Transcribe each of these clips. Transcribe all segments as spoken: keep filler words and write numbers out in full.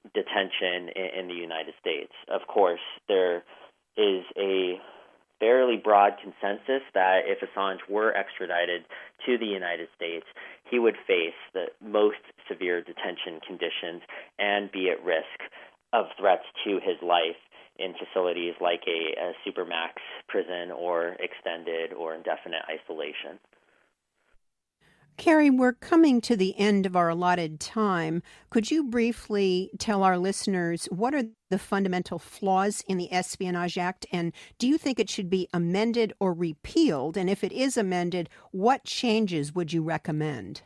detention in, in the United States. Of course, there is a fairly broad consensus that if Assange were extradited to the United States, he would face the most severe detention conditions and be at risk of threats to his life in facilities like a, a supermax prison or extended or indefinite isolation. Carrie, we're coming to the end of our allotted time. Could you briefly tell our listeners what are the fundamental flaws in the Espionage Act, and do you think it should be amended or repealed? And if it is amended, what changes would you recommend?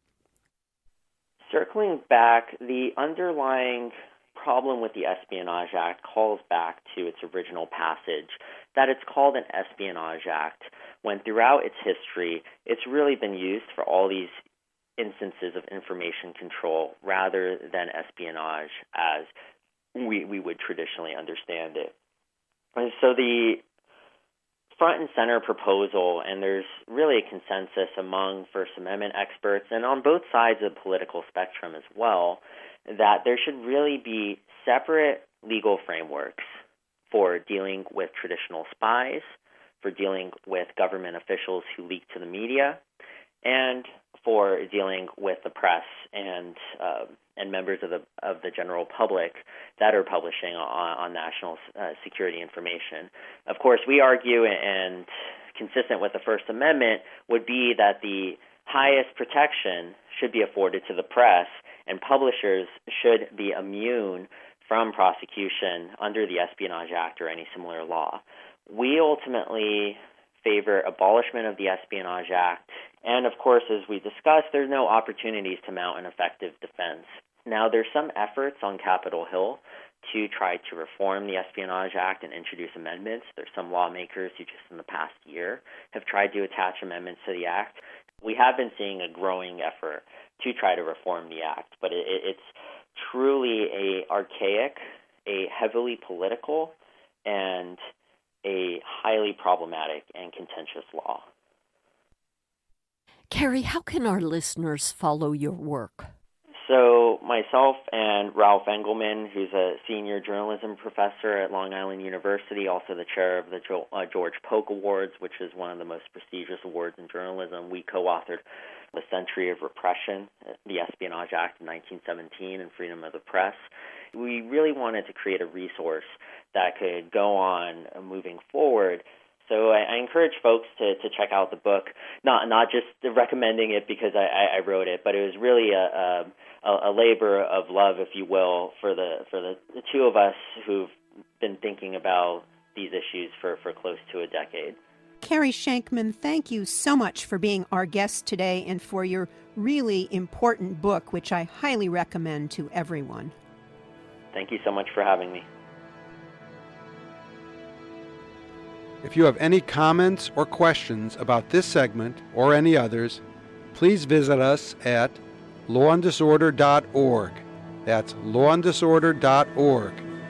Circling back, the underlying problem with the Espionage Act calls back to its original passage, that it's called an Espionage Act, when throughout its history, it's really been used for all these instances of information control rather than espionage as we, we would traditionally understand it. And so the front and center proposal, and there's really a consensus among First Amendment experts and on both sides of the political spectrum as well, that there should really be separate legal frameworks for dealing with traditional spies, for dealing with government officials who leak to the media, and for dealing with the press and uh, and members of the of the general public that are publishing on, on national uh, security information. Of course, we argue, and consistent with the First Amendment, would be that the highest protection should be afforded to the press, and publishers should be immune from prosecution under the Espionage Act or any similar law. We ultimately favor abolishment of the Espionage Act, and of course, as we discussed, there's no opportunities to mount an effective defense. Now, there's some efforts on Capitol Hill to try to reform the Espionage Act and introduce amendments. There's some lawmakers who just in the past year have tried to attach amendments to the Act. We have been seeing a growing effort to try to reform the Act, but it, it's truly a archaic, a heavily political, and a highly problematic and contentious law. Carrie, how can our listeners follow your work? So myself and Ralph Engelman, who's a senior journalism professor at Long Island University, also the chair of the jo- uh, George Polk Awards, which is one of the most prestigious awards in journalism, we co-authored The Century of Repression, the Espionage Act of nineteen seventeen, and Freedom of the Press. We really wanted to create a resource that could go on moving forward. So I, I encourage folks to, to check out the book, not not just recommending it because I, I wrote it, but it was really a, a, a labor of love, if you will, for the for the, the two of us who've been thinking about these issues for, for close to a decade. Carrie Shankman, thank you so much for being our guest today and for your really important book, which I highly recommend to everyone. Thank you so much for having me. If you have any comments or questions about this segment or any others, please visit us at law and disorder dot org. That's law and disorder dot org.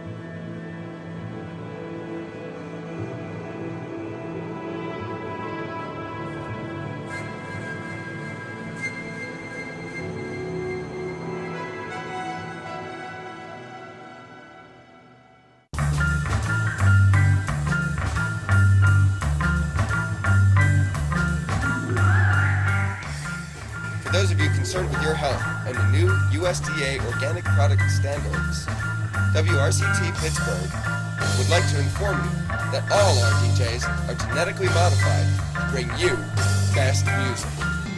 For those of you concerned with your health and the new U S D A organic product standards, W R C T Pittsburgh would like to inform you that all our D Js are genetically modified to bring you best music.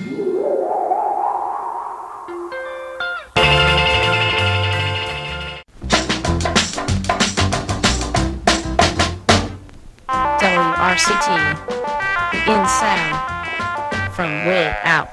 W R C T, in sound, from way out.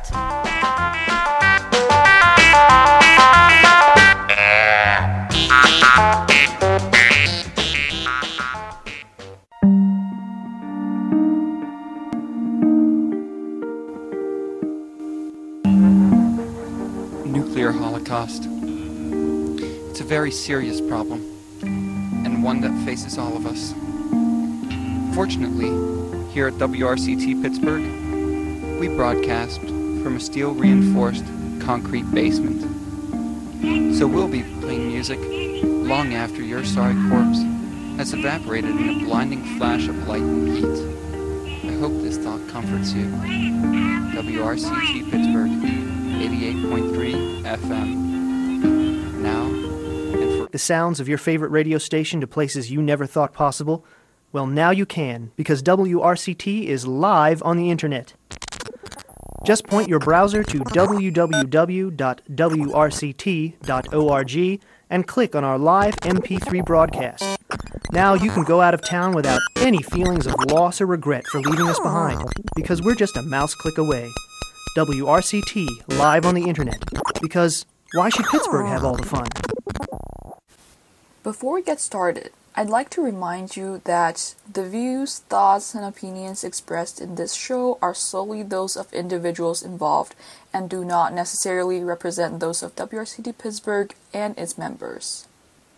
Nuclear holocaust. It's a very serious problem, and one that faces all of us. Fortunately, here at W R C T Pittsburgh, we broadcast from a steel-reinforced concrete basement. So we'll be playing music, long after your sorry corpse has evaporated in a blinding flash of light and heat. I hope this thought comforts you. W R C T Pittsburgh, eighty-eight point three F M. Now and for the sounds of your favorite radio station to places you never thought possible? Well, now you can, because W R C T is live on the internet. Just point your browser to w w w dot w r c t dot org and click on our live M P three broadcast. Now you can go out of town without any feelings of loss or regret for leaving us behind, because we're just a mouse click away. W R C T, live on the internet, because why should Pittsburgh have all the fun? Before we get started, I'd like to remind you that the views, thoughts, and opinions expressed in this show are solely those of individuals involved and do not necessarily represent those of W R C T Pittsburgh and its members.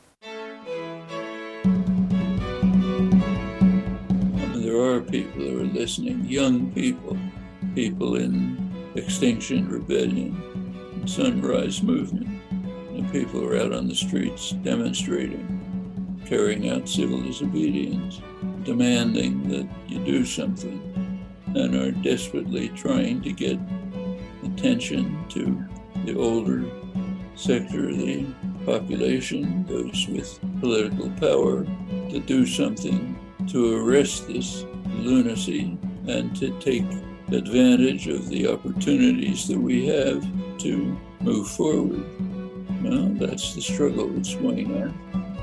There are people who are listening, young people, people in Extinction Rebellion, Sunrise Movement, and people who are out on the streets demonstrating, carrying out civil disobedience, demanding that you do something, and are desperately trying to get attention to the older sector of the population, those with political power, to do something to arrest this lunacy and to take advantage of the opportunities that we have to move forward. Well, that's the struggle that's going on.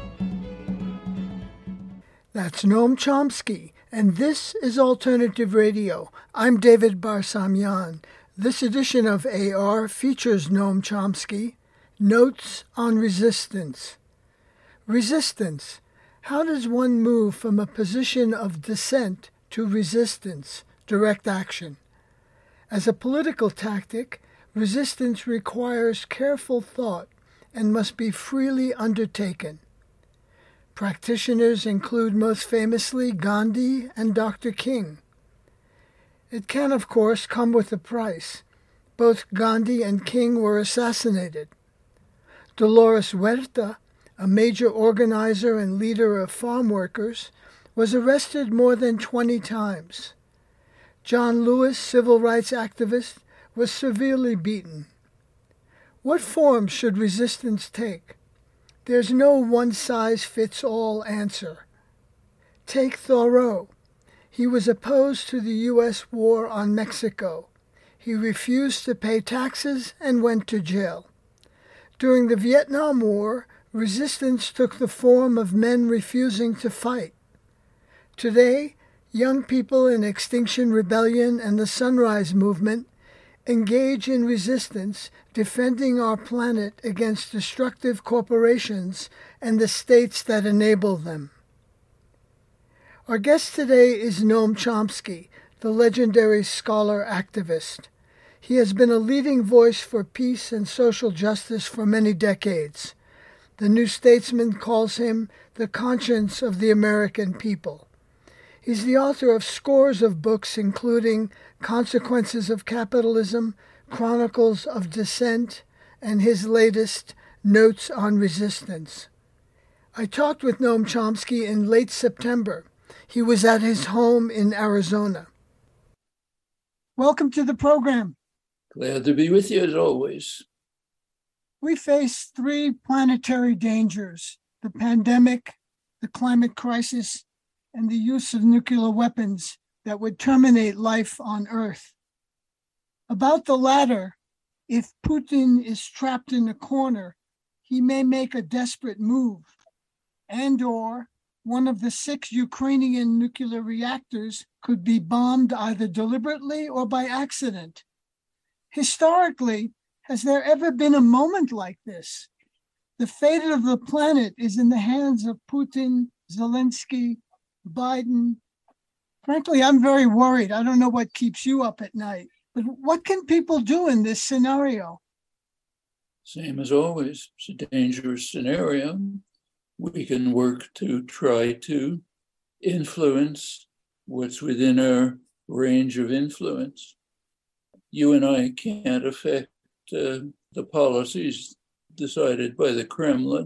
That's Noam Chomsky, and this is Alternative Radio. I'm David Barsamian. This edition of A R features Noam Chomsky, Notes on Resistance. Resistance. How does one move from a position of dissent to resistance, direct action? As a political tactic, resistance requires careful thought and must be freely undertaken. Practitioners include most famously Gandhi and Doctor King. It can, of course, come with a price. Both Gandhi and King were assassinated. Dolores Huerta, a major organizer and leader of farm workers, was arrested more than twenty times. John Lewis, civil rights activist, was severely beaten. What form should resistance take? There's no one-size-fits-all answer. Take Thoreau. He was opposed to the U S war on Mexico. He refused to pay taxes and went to jail. During the Vietnam War, resistance took the form of men refusing to fight. Today, young people in Extinction Rebellion and the Sunrise Movement engage in resistance, defending our planet against destructive corporations and the states that enable them. Our guest today is Noam Chomsky, the legendary scholar activist. He has been a leading voice for peace and social justice for many decades. The New Statesman calls him the conscience of the American people. He's the author of scores of books, including Consequences of Capitalism, Chronicles of Dissent, and his latest, Notes on Resistance. I talked with Noam Chomsky in late September. He was at his home in Arizona. Welcome to the program. Glad to be with you as always. We face three planetary dangers: the pandemic, the climate crisis, and the use of nuclear weapons that would terminate life on Earth. About the latter, if Putin is trapped in a corner, he may make a desperate move, and or one of the six Ukrainian nuclear reactors could be bombed either deliberately or by accident. Historically, has there ever been a moment like this? The fate of the planet is in the hands of Putin, Zelensky, Biden. Frankly, I'm very worried. I don't know what keeps you up at night. But what can people do in this scenario? Same as always. It's a dangerous scenario. We can work to try to influence what's within our range of influence. You and I can't affect uh, the policies decided by the Kremlin,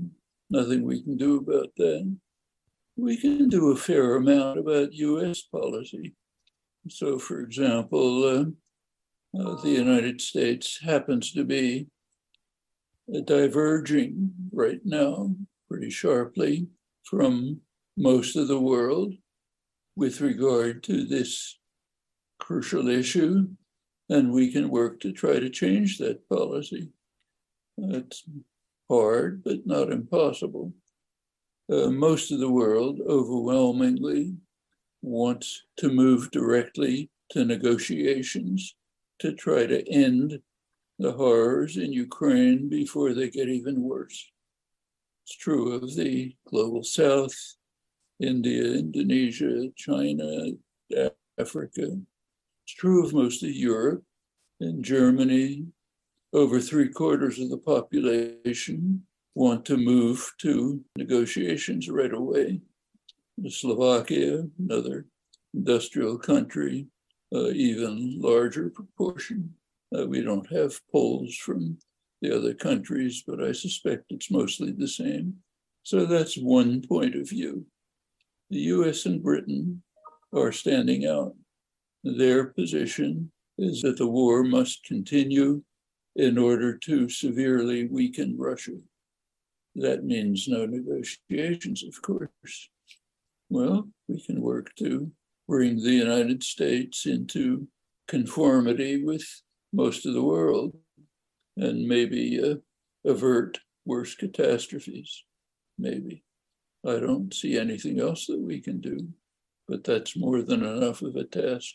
nothing we can do about that. We can do a fair amount about U S policy. So, for example, uh, uh, the United States happens to be uh, diverging right now pretty sharply from most of the world with regard to this crucial issue, and we can work to try to change that policy. It's hard, but not impossible. Uh, most of the world overwhelmingly wants to move directly to negotiations to try to end the horrors in Ukraine before they get even worse. It's true of the global south, India, Indonesia, China, Africa. It's true of most of Europe. In Germany, over three quarters of the population want to move to negotiations right away. Slovakia, another industrial country, uh, even larger proportion. Uh, we don't have polls from the other countries, but I suspect it's mostly the same. So that's one point of view. The U S and Britain are standing out. Their position is that the war must continue in order to severely weaken Russia. That means no negotiations, of course. Well, we can work to bring the United States into conformity with most of the world and maybe uh, avert worse catastrophes, maybe. I don't see anything else that we can do, but that's more than enough of a task.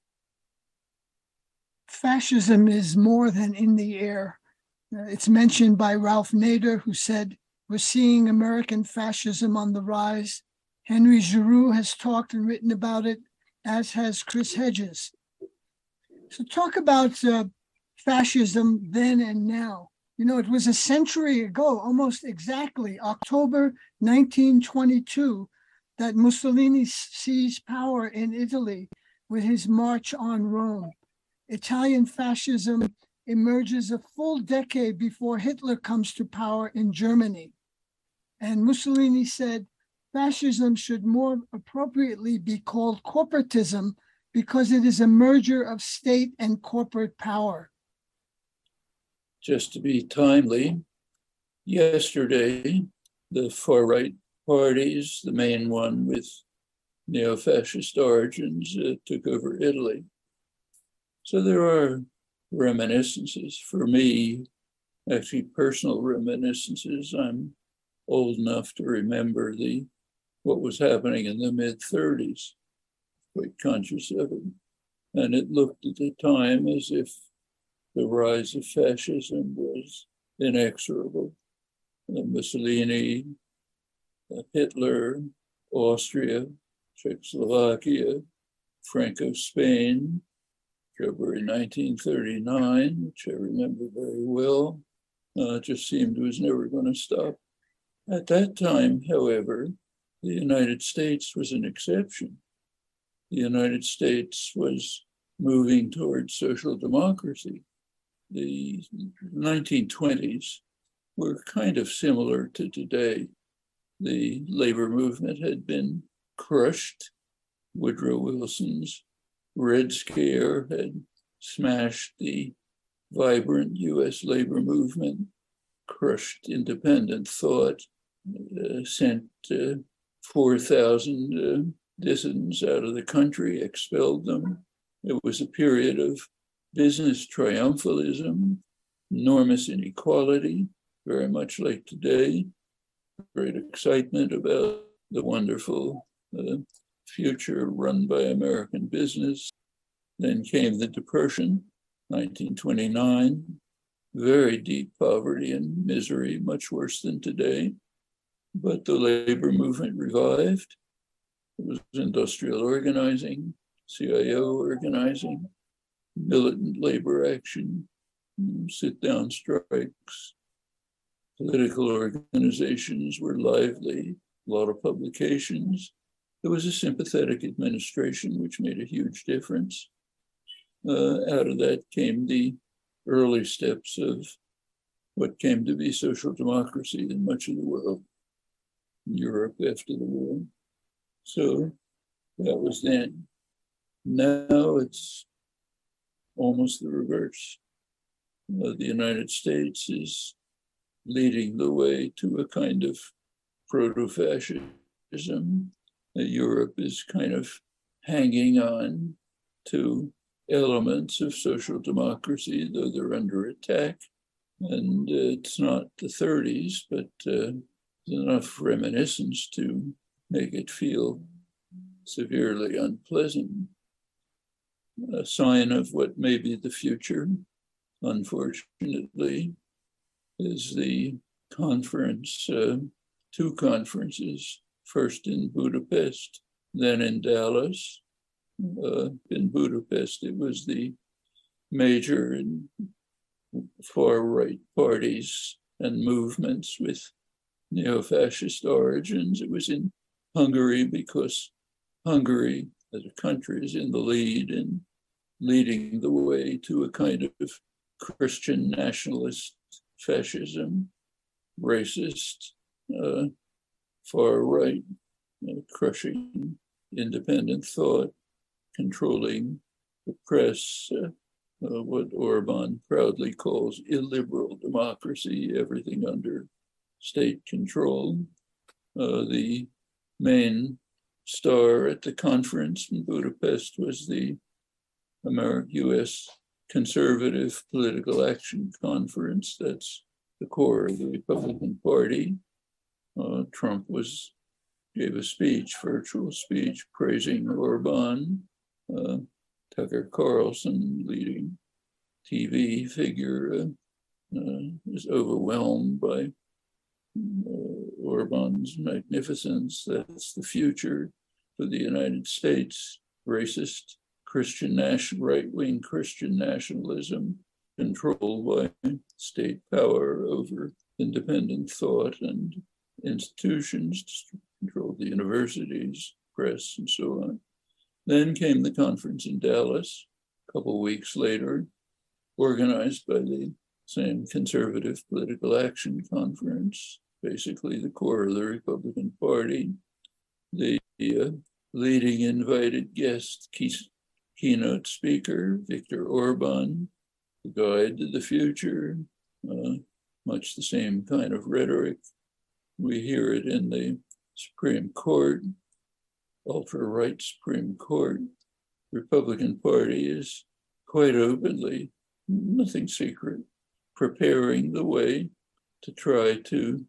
Fascism is more than in the air. Uh, it's mentioned by Ralph Nader, who said, "We're seeing American fascism on the rise." Henry Giroux has talked and written about it, as has Chris Hedges. So talk about uh, fascism then and now. You know, it was a century ago, almost exactly, October nineteen twenty-two, that Mussolini seized power in Italy with his march on Rome. Italian fascism emerges a full decade before Hitler comes to power in Germany. And Mussolini said, fascism should more appropriately be called corporatism because it is a merger of state and corporate power. Just to be timely, yesterday, the far-right parties, the main one with neo-fascist origins, uh, took over Italy. So there are reminiscences for me, actually personal reminiscences. I'm old enough to remember the what was happening in the mid thirties, quite conscious of it. And it looked at the time as if the rise of fascism was inexorable. Uh, Mussolini, uh, Hitler, Austria, Czechoslovakia, Franco-Spain, February nineteen thirty-nine, which I remember very well, uh, just seemed it was never going to stop. At that time, however, the United States was an exception. The United States was moving towards social democracy. The nineteen twenties were kind of similar to today. The labor movement had been crushed. Woodrow Wilson's Red Scare had smashed the vibrant U S labor movement, crushed independent thought, uh, sent uh, four thousand uh, dissidents out of the country, expelled them. It was a period of business triumphalism, enormous inequality, very much like today, great excitement about the wonderful uh, future run by American business. Then came the Depression, nineteen twenty-nine, very deep poverty and misery, much worse than today. But the labor movement revived. It was industrial organizing, C I O organizing, militant labor action, sit-down strikes. Political organizations were lively, a lot of publications. There was a sympathetic administration, which made a huge difference. Uh, out of that came the early steps of what came to be social democracy in much of the world. Europe after the war. So that was then. Now it's almost the reverse. Uh, the United States is leading the way to a kind of proto-fascism. Uh, Europe is kind of hanging on to elements of social democracy, though they're under attack. And uh, it's not the thirties, but uh, enough reminiscence to make it feel severely unpleasant. A sign of what may be the future, unfortunately, is the conference, uh, two conferences, first in Budapest, then in Dallas. Uh, in Budapest, it was the major and far-right parties and movements with neo-fascist origins. It was in Hungary because Hungary as a country is in the lead in leading the way to a kind of Christian nationalist fascism, racist, uh, far-right, uh, crushing independent thought, controlling the press, uh, uh, what Orban proudly calls illiberal democracy, everything under state control. Uh, the main star at the conference in Budapest was the American U S Conservative Political Action Conference. That's the core of the Republican Party. Uh, Trump was gave a speech, virtual speech, praising Orban. Uh, Tucker Carlson, leading T V figure, uh, uh, is overwhelmed by uh, Orban's magnificence. That's the future for the United States. Racist Christian national, right-wing Christian nationalism controlled by state power over independent thought and institutions, controlled the universities, press, and so on. Then came the conference in Dallas, a couple of weeks later, organized by the same Conservative Political Action Conference, basically the core of the Republican Party. The uh, leading invited guest, key, keynote speaker, Viktor Orban, the guide to the future, uh, much the same kind of rhetoric. We hear it in the Supreme Court, ultra-right Supreme Court. Republican Party is quite openly, nothing secret, preparing the way to try to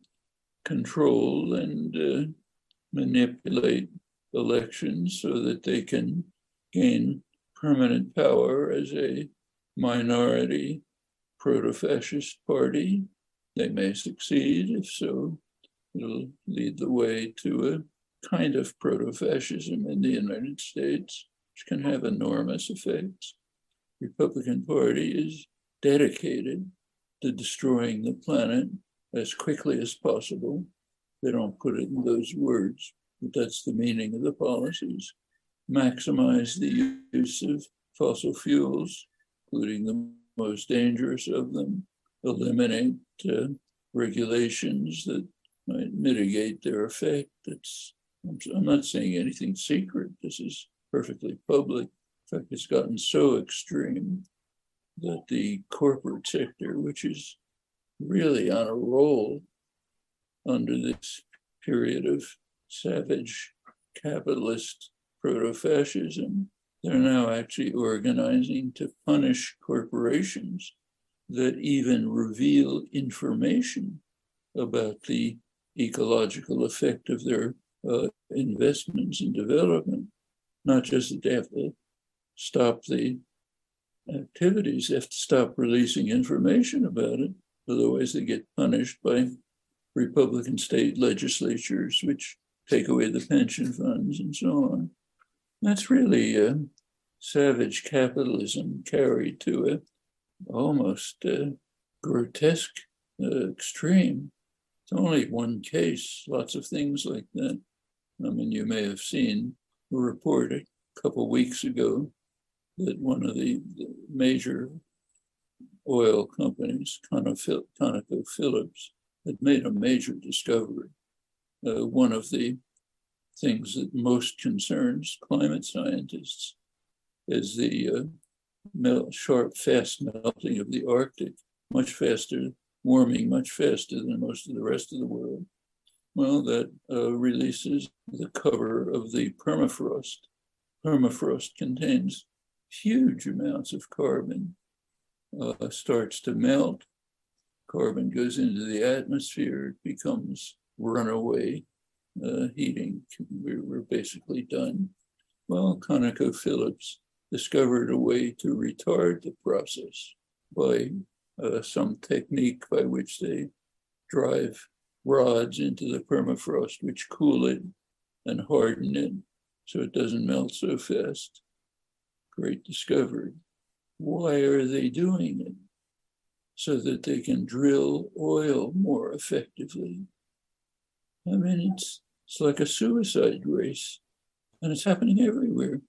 control and uh, manipulate elections so that they can gain permanent power as a minority proto-fascist party. They may succeed. If so, it'll lead the way to a kind of proto-fascism in the United States, which can have enormous effects. The Republican Party is dedicated to destroying the planet as quickly as possible. They don't put it in those words, but that's the meaning of the policies. Maximize the use of fossil fuels, including the most dangerous of them, eliminate uh, regulations that might mitigate their effect. It's, I'm, I'm not saying anything secret. This is perfectly public. In fact, it's gotten so extreme that the corporate sector, which is really on a roll under this period of savage capitalist proto-fascism, they're now actually organizing to punish corporations that even reveal information about the ecological effect of their uh, investments in development. Not just that they have to stop the activities, they have to stop releasing information about it. Otherwise, they get punished by Republican state legislatures, which take away the pension funds and so on. That's really uh, savage capitalism carried to a almost uh, grotesque uh, extreme. It's only one case, lots of things like that. I mean, you may have seen a report a couple of weeks ago that one of the, the major oil companies, ConocoPhillips, had made a major discovery. uh, one of the things that most concerns climate scientists is the uh, melt, sharp, fast melting of the Arctic, much faster, warming much faster than most of the rest of the world. Well, that uh, releases the cover of the permafrost. Permafrost contains huge amounts of carbon, uh, starts to melt. Carbon goes into the atmosphere, it becomes runaway uh, heating. We're, we're basically done. Well, ConocoPhillips discovered a way to retard the process by uh, some technique by which they drive rods into the permafrost, which cool it and harden it so it doesn't melt so fast. Great discovery. Why are they doing it? So that they can drill oil more effectively. I mean, it's, it's like a suicide race, and it's happening everywhere.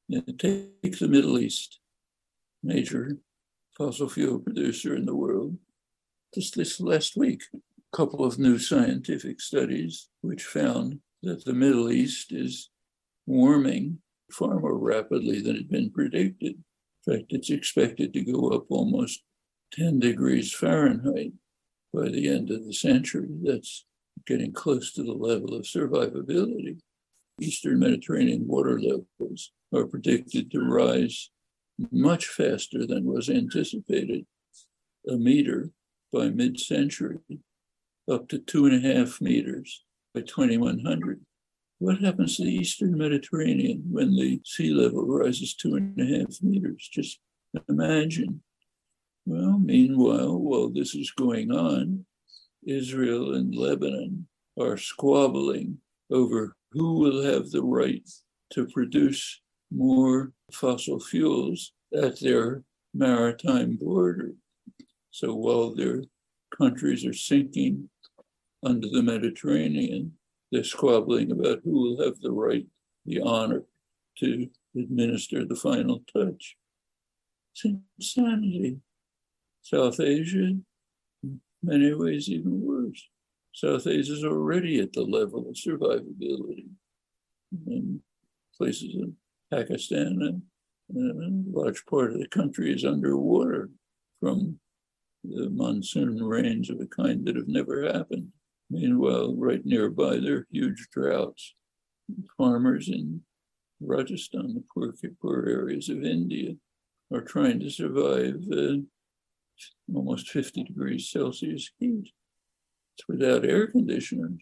Take the Middle East, major fossil fuel producer in the world. Just this last week, a couple of new scientific studies which found that the Middle East is warming far more rapidly than had been predicted. In fact, it's expected to go up almost ten degrees Fahrenheit by the end of the century. That's getting close to the level of survivability. Eastern Mediterranean water levels are predicted to rise much faster than was anticipated, a meter by mid-century, up to two and a half meters by twenty-one hundred. What happens to the Eastern Mediterranean when the sea level rises two and a half meters? Just imagine. Well, meanwhile, while this is going on, Israel and Lebanon are squabbling over who will have the right to produce more fossil fuels at their maritime border. So while their countries are sinking under the Mediterranean, they're squabbling about who will have the right, the honor to administer the final touch. It's insanity. South Asia, in many ways even worse. South Asia is already at the level of survivability. In places in Pakistan, and a large part of the country is underwater from the monsoon rains of a kind that have never happened. Meanwhile, right nearby, there are huge droughts. Farmers in Rajasthan, the poor, poor areas of India, are trying to survive uh, almost fifty degrees Celsius heat. It's without air conditioners.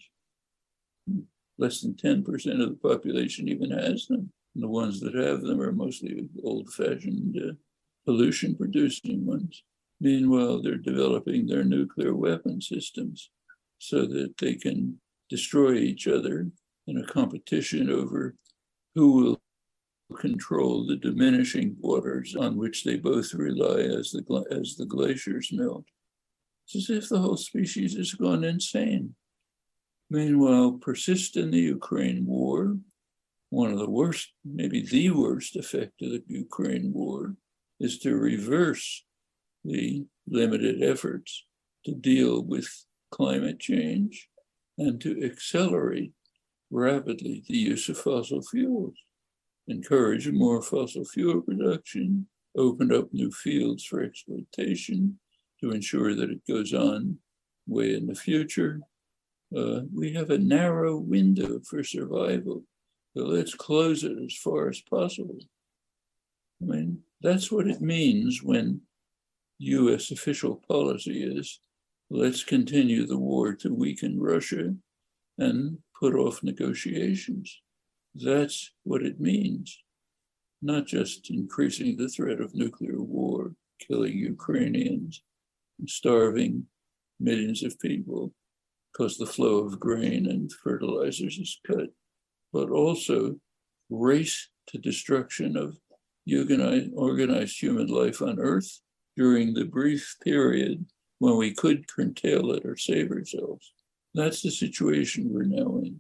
Less than ten percent of the population even has them. And the ones that have them are mostly old-fashioned uh, pollution-producing ones. Meanwhile, they're developing their nuclear weapon systems so that they can destroy each other in a competition over who will control the diminishing waters on which they both rely as the, as the glaciers melt. It's as if the whole species has gone insane. Meanwhile, persist in the Ukraine war. One of the worst, maybe the worst effect of the Ukraine war is to reverse the limited efforts to deal with climate change and to accelerate rapidly the use of fossil fuels, encourage more fossil fuel production, open up new fields for exploitation to ensure that it goes on way in the future. Uh, we have a narrow window for survival, so let's close it as far as possible. I mean, that's what it means when U S official policy is, let's continue the war to weaken Russia and put off negotiations. That's what it means, not just increasing the threat of nuclear war, killing Ukrainians, and starving millions of people because the flow of grain and fertilizers is cut, but also race to destruction of organized human life on Earth during the brief period when we could curtail it or save ourselves. That's the situation we're now in.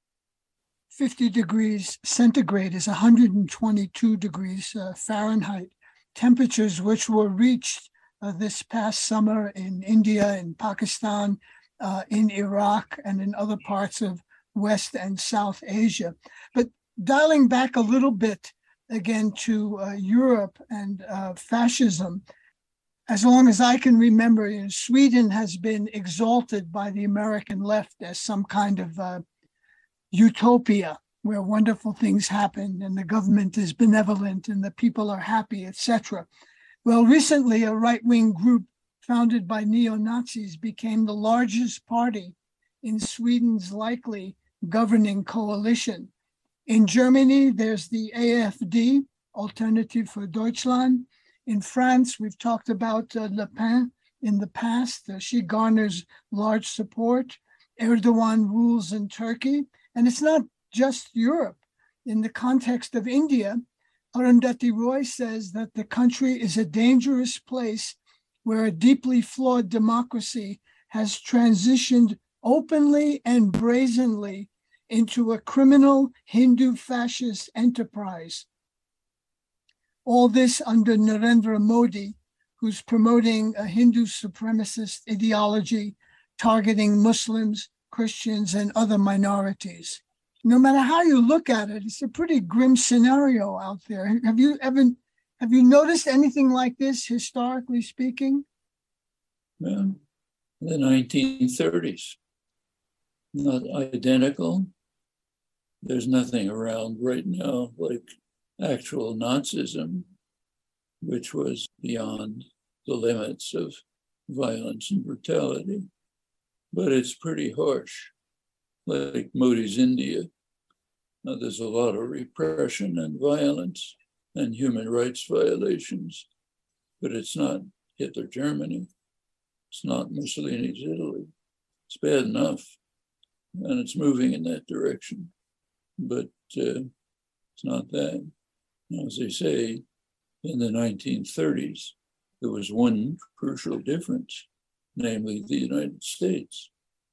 fifty degrees centigrade is one hundred twenty-two degrees uh, Fahrenheit, temperatures which were reached uh, this past summer in India, in Pakistan, uh, in Iraq, and in other parts of West and South Asia. But dialing back a little bit again to uh, Europe and uh, fascism, as long as I can remember, you know, Sweden has been exalted by the American left as some kind of uh, utopia where wonderful things happen and the government is benevolent and the people are happy, et cetera. Well, recently, a right-wing group founded by neo-Nazis became the largest party in Sweden's likely governing coalition. In Germany, there's the A F D, Alternative for Deutschland. In France, we've talked about uh, Le Pen in the past. Uh, she garners large support. Erdogan rules in Turkey. And it's not just Europe. In the context of India, Arundhati Roy says that the country is a dangerous place where a deeply flawed democracy has transitioned openly and brazenly into a criminal Hindu fascist enterprise. All this under Narendra Modi, who's promoting a Hindu supremacist ideology targeting Muslims, Christians, and other minorities. No matter how you look at it, it's a pretty grim scenario out there. Have you ever, have you noticed anything like this, historically speaking? Well, the nineteen thirties, not identical. There's nothing around right now like actual Nazism, which was beyond the limits of violence and brutality. But it's pretty harsh, like Modi's India. Now, there's a lot of repression and violence and human rights violations, but it's not Hitler Germany. It's not Mussolini's Italy. It's bad enough, and it's moving in that direction, but uh, it's not that. Now, as they say, in the nineteen thirties, there was one crucial difference, namely the United States,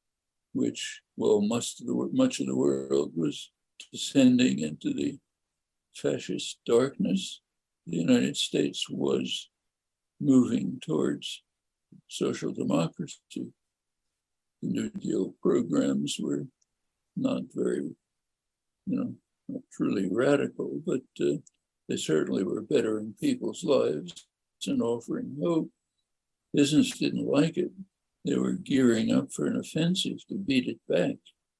which, well, most of the, much of the world was descending into the fascist darkness. The United States was moving towards social democracy. The New Deal programs were not very, you know, not truly radical, but uh, they certainly were bettering people's lives and offering hope. Business didn't like it. They were gearing up for an offensive to beat it back.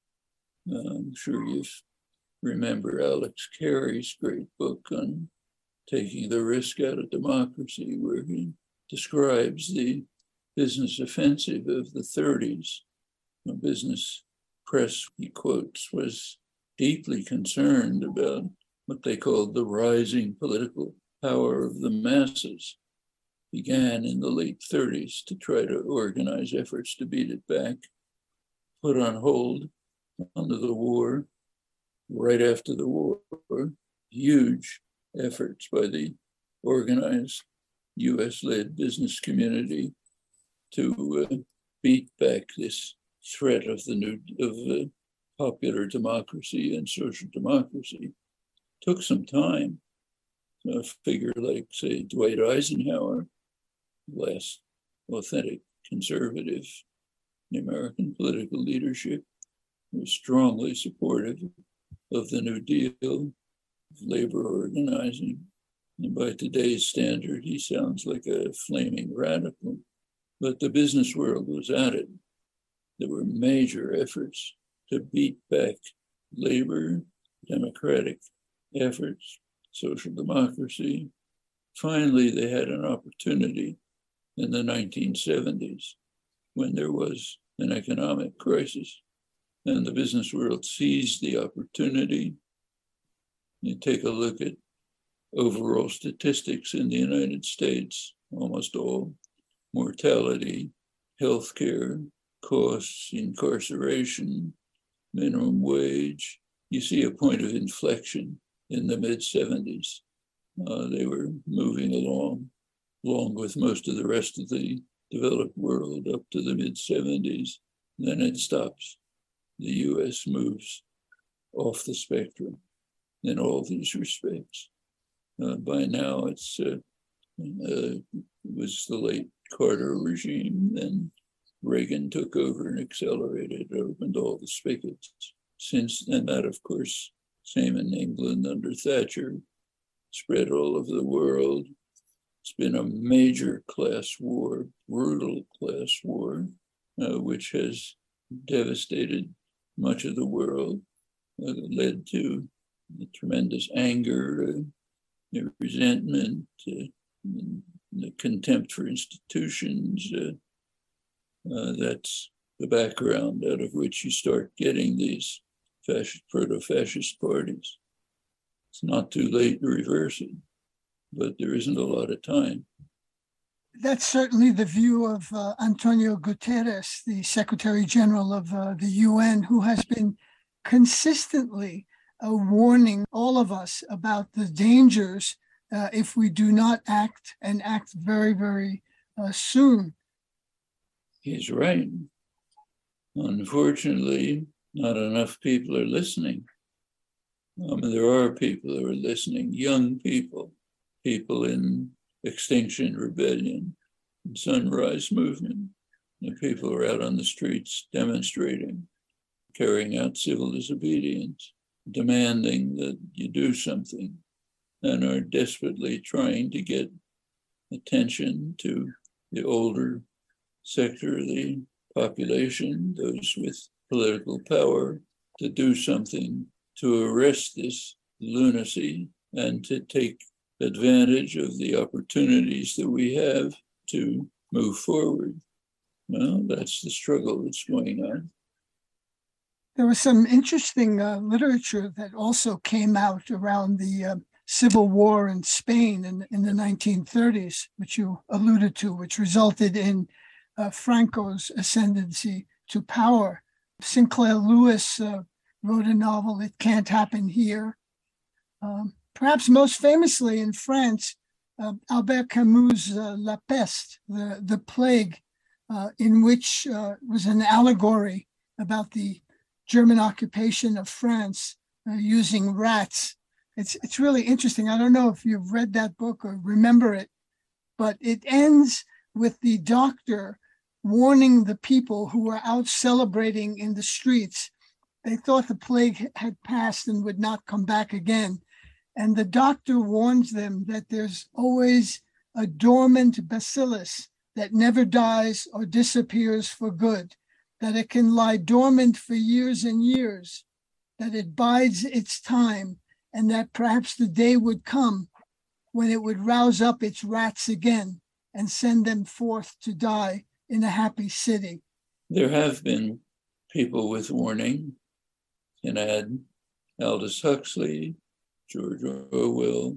Uh, I'm sure you remember Alex Carey's great book on taking the risk out of democracy, where he describes the business offensive of the thirties. The business press, he quotes, was deeply concerned about what they called the rising political power of the masses. Began in the late thirties to try to organize efforts to beat it back, put on hold under the war. Right after the war, huge efforts by the organized U S-led business community to uh, beat back this threat of the new of uh, popular democracy and social democracy. Took some time. A figure like, say, Dwight Eisenhower, last authentic conservative in American political leadership, was strongly supportive of the New Deal, of labor organizing. And by today's standard, he sounds like a flaming radical. But the business world was at it. There were major efforts to beat back labor, democratic efforts, social democracy. Finally, they had an opportunity in the nineteen seventies when there was an economic crisis, and the business world seized the opportunity. You take a look at overall statistics in the United States, almost all mortality, healthcare, costs, incarceration, minimum wage. You see a point of inflection in the mid seventies. Uh, they were moving along, along with most of the rest of the developed world up to the mid seventies. Then it stops. The U S moves off the spectrum in all these respects. Uh, by now, it's uh, uh, it was the late Carter regime, then Reagan took over and accelerated, opened all the spigots. since, and that, of course, same in England under Thatcher, spread all over the world. It's been a major class war, brutal class war, uh, which has devastated much of the world, uh, led to tremendous anger, uh, resentment, uh, the contempt for institutions. Uh, uh, that's the background out of which you start getting these fascist, proto-fascist parties. It's not too late to reverse it, but there isn't a lot of time. That's certainly the view of uh, Antonio Guterres, the Secretary General of uh, the U N, who has been consistently uh, warning all of us about the dangers uh, if we do not act and act very, very uh, soon. He's right. Unfortunately, not enough people are listening. I mean, there are people who are listening, young people, people in Extinction Rebellion, and Sunrise Movement. The people who are out on the streets demonstrating, carrying out civil disobedience, demanding that you do something, and are desperately trying to get attention to the older sector of the population, those with political power, to do something to arrest this lunacy and to take advantage of the opportunities that we have to move forward. Well, that's the struggle that's going on. There was some interesting uh, literature that also came out around the uh, Civil War in Spain in, in the nineteen thirties, which you alluded to, which resulted in uh, Franco's ascendancy to power. Sinclair Lewis uh, wrote a novel, It Can't Happen Here. Um, perhaps most famously in France, uh, Albert Camus' uh, La Peste, the, the plague, uh, in which uh, was an allegory about the German occupation of France uh, using rats. It's, it's really interesting. I don't know if you've read that book or remember it, but it ends with the doctor warning the people who were out celebrating in the streets. They thought the plague had passed and would not come back again. And the doctor warns them that there's always a dormant bacillus that never dies or disappears for good, that it can lie dormant for years and years, that it bides its time, and that perhaps the day would come when it would rouse up its rats again and send them forth to die in a happy city. There have been people with warning. And add Aldous Huxley, George Orwell,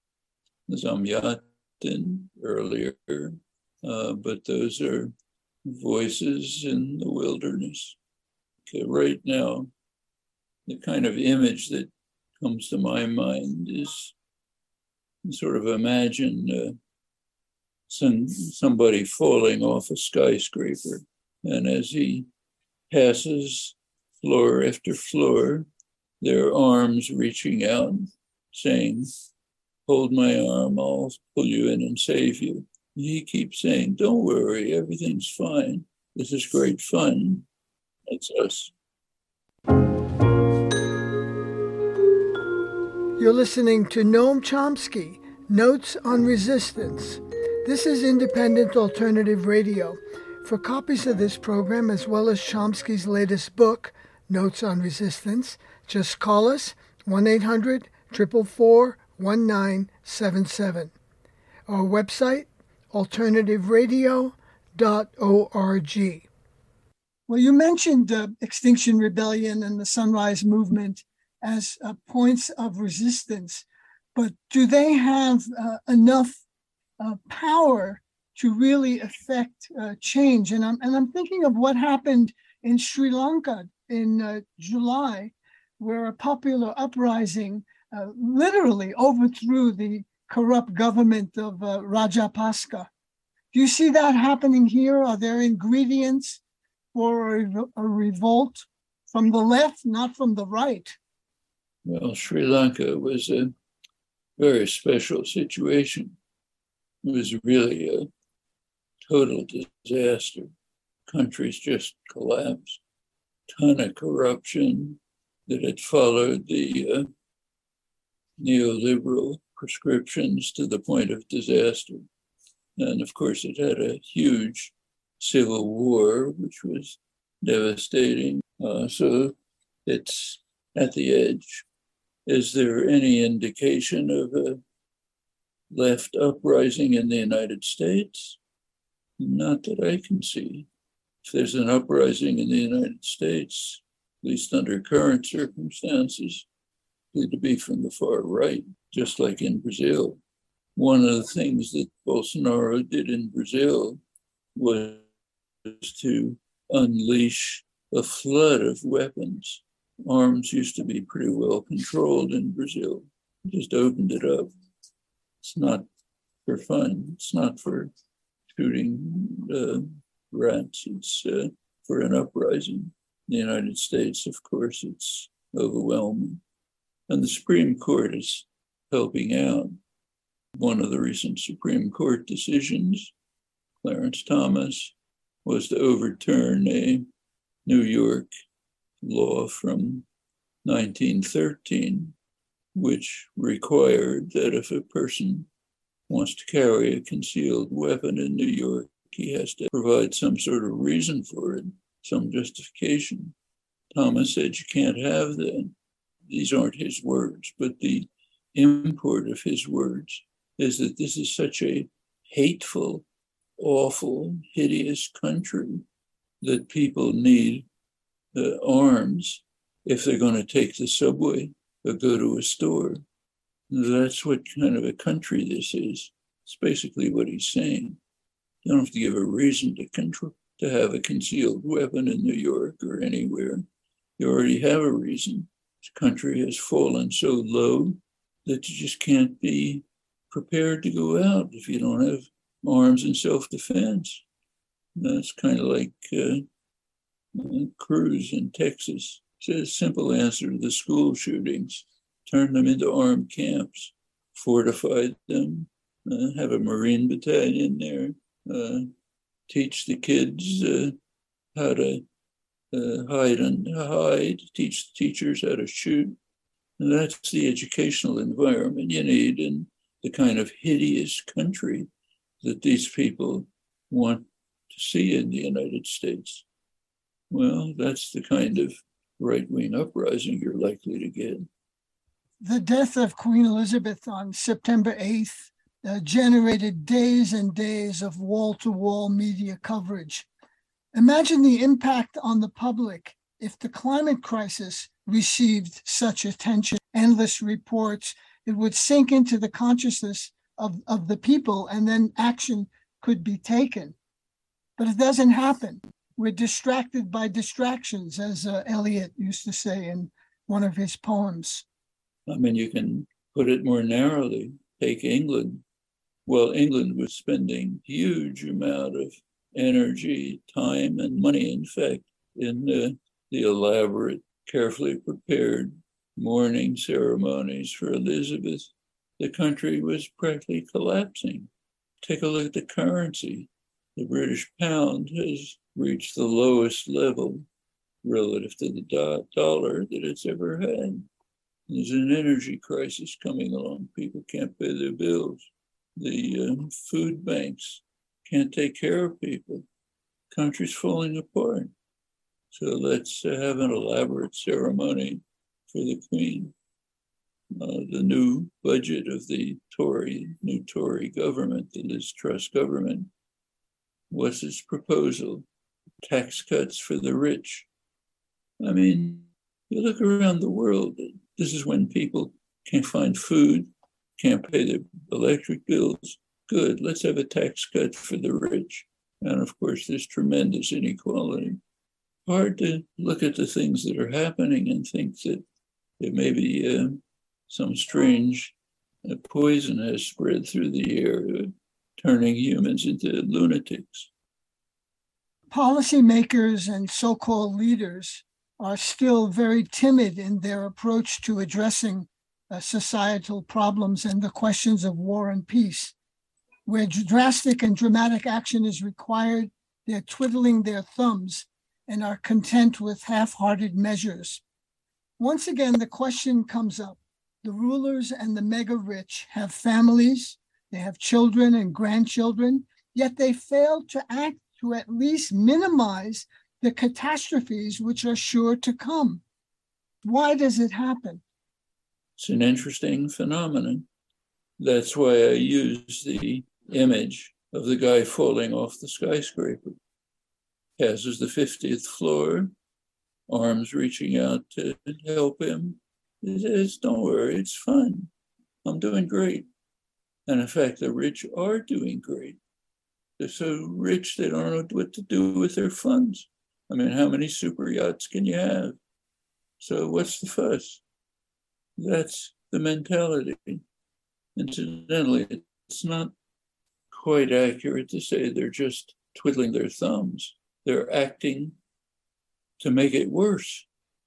Zamyatin earlier, uh, but those are voices in the wilderness. Okay, right now, the kind of image that comes to my mind is sort of imagine uh, some, somebody falling off a skyscraper, and as he passes floor after floor, their arms reaching out, saying, hold my arm, I'll pull you in and save you. He keeps saying, don't worry, everything's fine. This is great fun. That's us. You're listening to Noam Chomsky, Notes on Resistance. This is Independent Alternative Radio. For copies of this program, as well as Chomsky's latest book, Notes on Resistance, just call us one eight hundred, four four four, one nine seven seven. Our website, alternative radio dot org. Well, you mentioned uh, Extinction Rebellion and the Sunrise Movement as uh, points of resistance, but do they have uh, enough uh, power to really affect uh, change? And I'm, and I'm thinking of what happened in Sri Lanka in uh, July, where a popular uprising uh, literally overthrew the corrupt government of uh, Rajapaksa. Do you see that happening here? Are there ingredients for a, a revolt from the left, not from the right? Well, Sri Lanka was a very special situation. It was really a total disaster. Countries just collapsed. Ton of corruption, that it followed the uh, neoliberal prescriptions to the point of disaster. And of course, it had a huge civil war, which was devastating. Uh, so it's at the edge. Is there any indication of a left uprising in the United States? Not that I can see. If there's an uprising in the United States, at least under current circumstances, it would be from the far right, just like in Brazil. One of the things that Bolsonaro did in Brazil was to unleash a flood of weapons. Arms used to be pretty well controlled in Brazil. Just opened it up. It's not for fun. It's not for shooting uh, rats. It's uh, for an uprising. In the United States, of course, it's overwhelming. And the Supreme Court is helping out. One of the recent Supreme Court decisions, Clarence Thomas, was to overturn a New York law from nineteen thirteen, which required that if a person wants to carry a concealed weapon in New York, he has to provide some sort of reason for it, some justification. Thomas said you can't have that. These aren't his words, but the import of his words is that this is such a hateful, awful, hideous country that people need uh, arms if they're going to take the subway or go to a store. That's what kind of a country this is. It's basically what he's saying. You don't have to give a reason to control, to have a concealed weapon in New York or anywhere. You already have a reason. This country has fallen so low that you just can't be prepared to go out if you don't have arms and self-defense. That's kind of like uh, Cruz in Texas. It's a simple answer to the school shootings. Turn them into armed camps, fortify them, uh, have a Marine battalion there, uh, teach the kids uh, how to uh, hide and hide, teach the teachers how to shoot. And that's the educational environment you need in the kind of hideous country that these people want to see in the United States. Well, that's the kind of right-wing uprising you're likely to get. The death of Queen Elizabeth on September eighth uh, generated days and days of wall-to-wall media coverage. Imagine the impact on the public if the climate crisis received such attention, endless reports. It would sink into the consciousness of, of the people, and then action could be taken. But it doesn't happen. We're distracted by distractions, as uh, Eliot used to say in one of his poems. I mean, you can put it more narrowly. Take England. Well, England was spending huge amount of energy, time, and money, in fact, in uh, the elaborate, carefully prepared mourning ceremonies for Elizabeth. The country was practically collapsing. Take a look at the currency. The British pound has reached the lowest level relative to the do- dollar that it's ever had. There's an energy crisis coming along. People can't pay their bills. The um, food banks can't take care of people. Country's falling apart. So let's uh, have an elaborate ceremony for the Queen. Uh, the new budget of the Tory, new Tory government, the Liz Truss government, what's its proposal? Tax cuts for the rich. I mean, you look around the world, this is when people can't find food, can't pay their electric bills. Good, let's have a tax cut for the rich. And of course, there's tremendous inequality. Hard to look at the things that are happening and think that there may be uh, some strange uh, poison has spread through the air, uh, turning humans into lunatics. Policymakers and so-called leaders are still very timid in their approach to addressing uh, societal problems and the questions of war and peace. Where drastic and dramatic action is required, they're twiddling their thumbs and are content with half-hearted measures. Once again, the question comes up. The rulers and the mega rich have families, they have children and grandchildren, yet they fail to act to at least minimize the catastrophes which are sure to come. Why does it happen? It's an interesting phenomenon. That's why I use the image of the guy falling off the skyscraper. Passes the fiftieth floor, arms reaching out to help him. He says, don't worry, it's fun. I'm doing great. And in fact, the rich are doing great. They're so rich, they don't know what to do with their funds. I mean, how many super yachts can you have? So what's the fuss? That's the mentality. Incidentally, it's not quite accurate to say they're just twiddling their thumbs. They're acting to make it worse,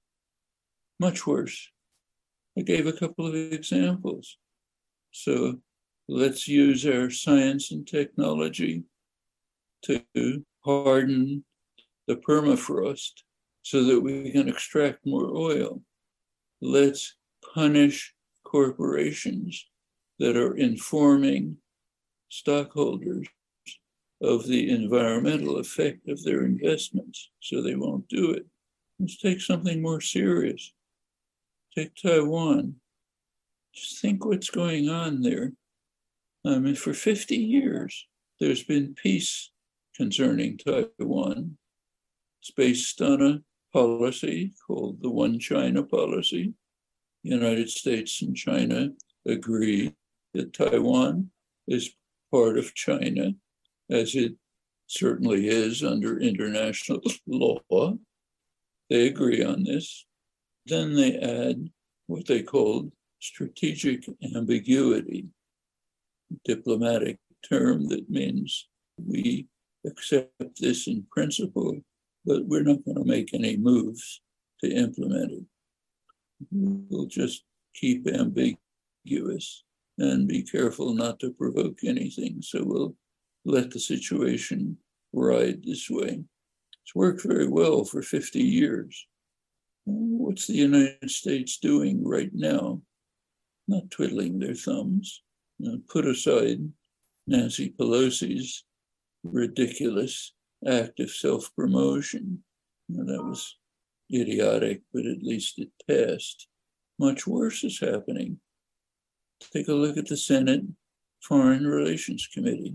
much worse. I gave a couple of examples. So let's use our science and technology to harden the permafrost so that we can extract more oil. Let's punish corporations that are informing stockholders of the environmental effect of their investments so they won't do it. Let's take something more serious. Take Taiwan. Just think what's going on there. I mean, for fifty years, there's been peace concerning Taiwan. It's based on a policy called the One China policy. The United States and China agree that Taiwan is part of China, as it certainly is under international law. They agree on this. Then they add what they called strategic ambiguity, a diplomatic term that means we accept this in principle, but we're not going to make any moves to implement it. We'll just keep ambiguous and be careful not to provoke anything. So we'll let the situation ride this way. It's worked very well for fifty years. What's the United States doing right now? Not twiddling their thumbs. You know, put aside Nancy Pelosi's ridiculous act of self-promotion. You know, that was idiotic, but at least it passed. Much worse is happening. Take a look at the Senate Foreign Relations Committee.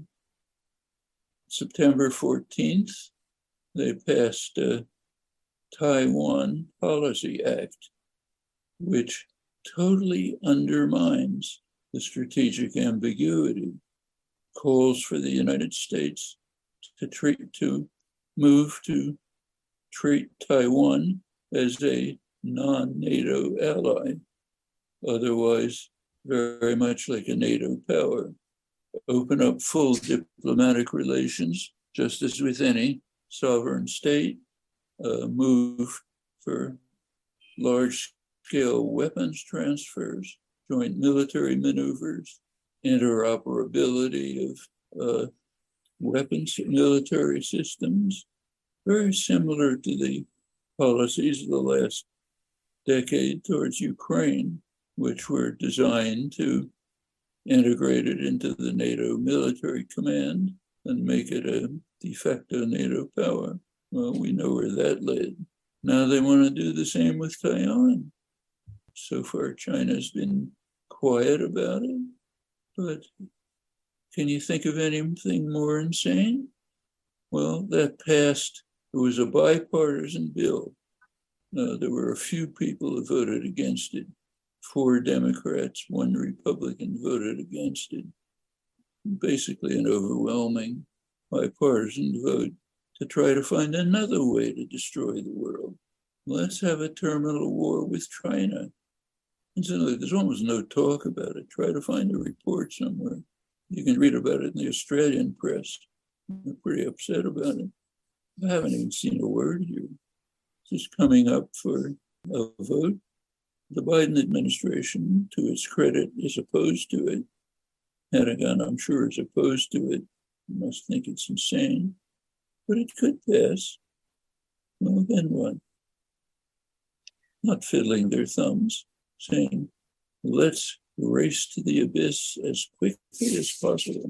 September fourteenth, they passed a Taiwan Policy Act, which totally undermines the strategic ambiguity, calls for the United States to treat to move to treat Taiwan as a non-NATO ally, otherwise very much like a NATO power. Open up full diplomatic relations, just as with any sovereign state, uh, move for large-scale weapons transfers, joint military maneuvers, interoperability of uh, weapons, military systems, very similar to the policies of the last decade towards Ukraine, which were designed to integrate it into the NATO military command and make it a de facto NATO power. Well, we know where that led. Now they want to do the same with Taiwan. So far, China's been quiet about it, but can you think of anything more insane? Well, that passed. It was a bipartisan bill. Uh, there were a few people who voted against it. Four Democrats, one Republican voted against it. Basically an overwhelming bipartisan vote to try to find another way to destroy the world. Let's have a terminal war with China. Incidentally, there's almost no talk about it. Try to find a report somewhere. You can read about it in the Australian press. They're pretty upset about it. I haven't even seen a word here. It's just coming up for a vote. The Biden administration, to its credit, is opposed to it. Pentagon, I'm sure, is opposed to it. You must think it's insane, but it could pass. Well, then what? not fiddling their thumbs, saying, let's race to the abyss as quickly as possible.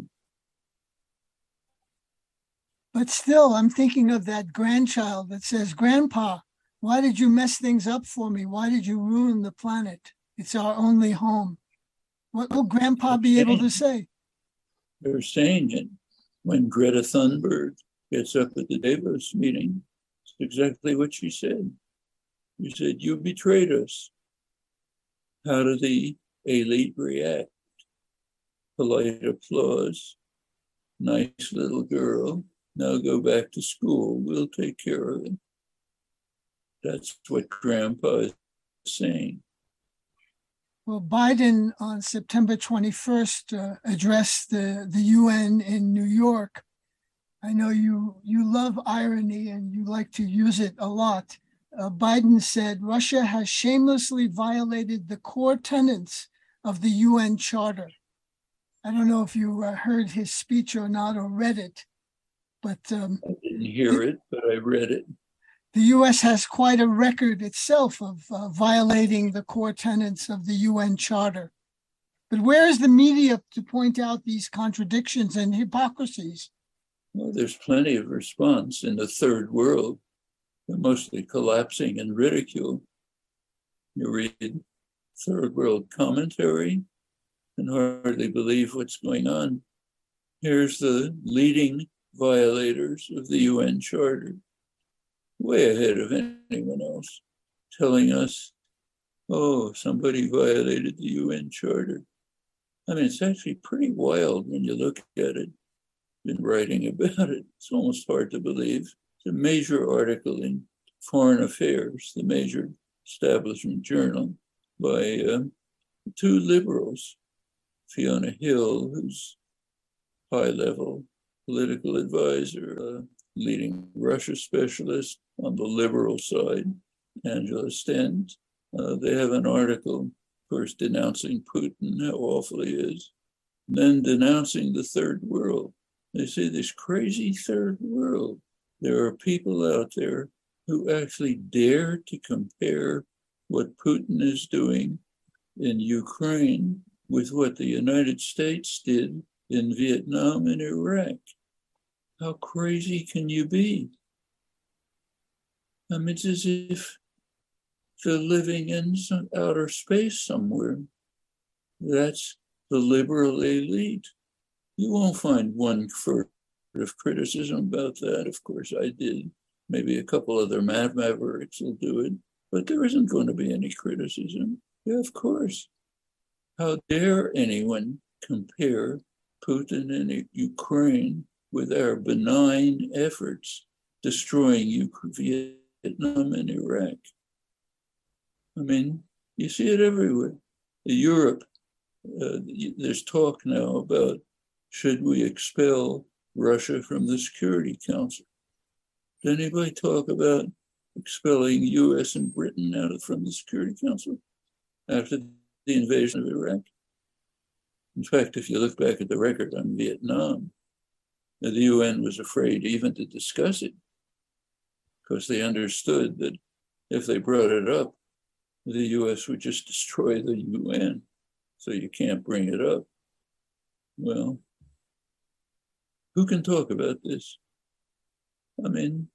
But still, I'm thinking of that grandchild that says, Grandpa, why did you mess things up for me? Why did you ruin the planet? It's our only home. What will Grandpa be able to say? They're saying it when Greta Thunberg gets up at the Davos meeting. It's exactly what she said. She said, you betrayed us. How do the elite react? Polite applause. Nice little girl. Now go back to school. We'll take care of it. That's what Grandpa is saying. Well, Biden on September twenty-first uh, addressed the, the U N in New York. I know you, you love irony and you like to use it a lot. Uh, Biden said, Russia has shamelessly violated the core tenets of the U N Charter. I don't know if you uh, heard his speech or not or read it, but... Um, I didn't hear it, but I read it. The U S has quite a record itself of uh, violating the core tenets of the U N Charter. But where is the media to point out these contradictions and hypocrisies? Well, there's plenty of response in the third world. They're mostly collapsing in ridicule. You read third world commentary and hardly believe what's going on. Here's the leading violators of the U N Charter, way ahead of anyone else, telling us, oh, somebody violated the U N Charter. I mean, it's actually pretty wild when you look at it. Been writing about it. It's almost hard to believe. It's a major article in Foreign Affairs, the major establishment journal, by uh, two liberals, Fiona Hill, who's high-level political advisor, uh, leading Russia specialist on the liberal side, Angela Stent. Uh, they have an article, of course, denouncing Putin, how awful he is, and then denouncing the third world. They say this crazy third world. There are people out there who actually dare to compare what Putin is doing in Ukraine with what the United States did in Vietnam and Iraq. How crazy can you be? I mean, it's as if they're living in some outer space somewhere. That's the liberal elite. You won't find one furtive of criticism about that. Of course, I did. Maybe a couple other mad mavericks will do it, but there isn't going to be any criticism. Yeah, of course. How dare anyone compare Putin and Ukraine with our benign efforts destroying Vietnam and Iraq? I mean, you see it everywhere. In Europe, uh, there's talk now about should we expel Russia from the Security Council? Did anybody talk about expelling U S and Britain out of from the Security Council after the invasion of Iraq? In fact, if you look back at the record on Vietnam, the U N was afraid even to discuss it because they understood that if they brought it up, the U S would just destroy the U N. So you can't bring it up. Well, who can talk about this? I mean,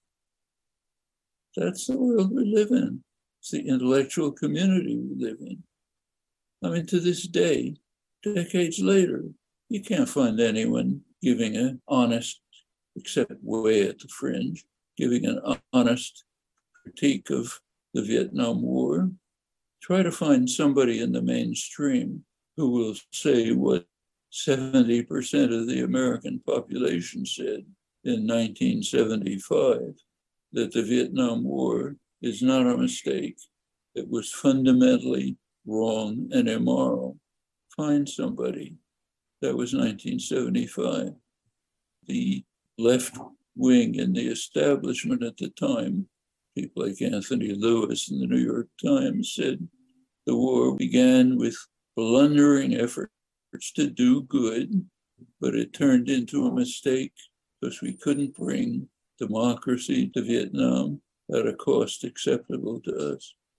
that's the world we live in. It's the intellectual community we live in. I mean, to this day, decades later, you can't find anyone giving an honest, except way at the fringe, giving an honest critique of the Vietnam War. Try to find somebody in the mainstream who will say what seventy percent of the American population said in nineteen seventy-five, that the Vietnam War is not a mistake. It was fundamentally wrong and immoral. Find somebody. That was nineteen seventy-five. The left wing in the establishment at the time, people like Anthony Lewis in the New York Times, said the war began with blundering efforts to do good, but it turned into a mistake because we couldn't bring democracy to Vietnam at a cost acceptable to us.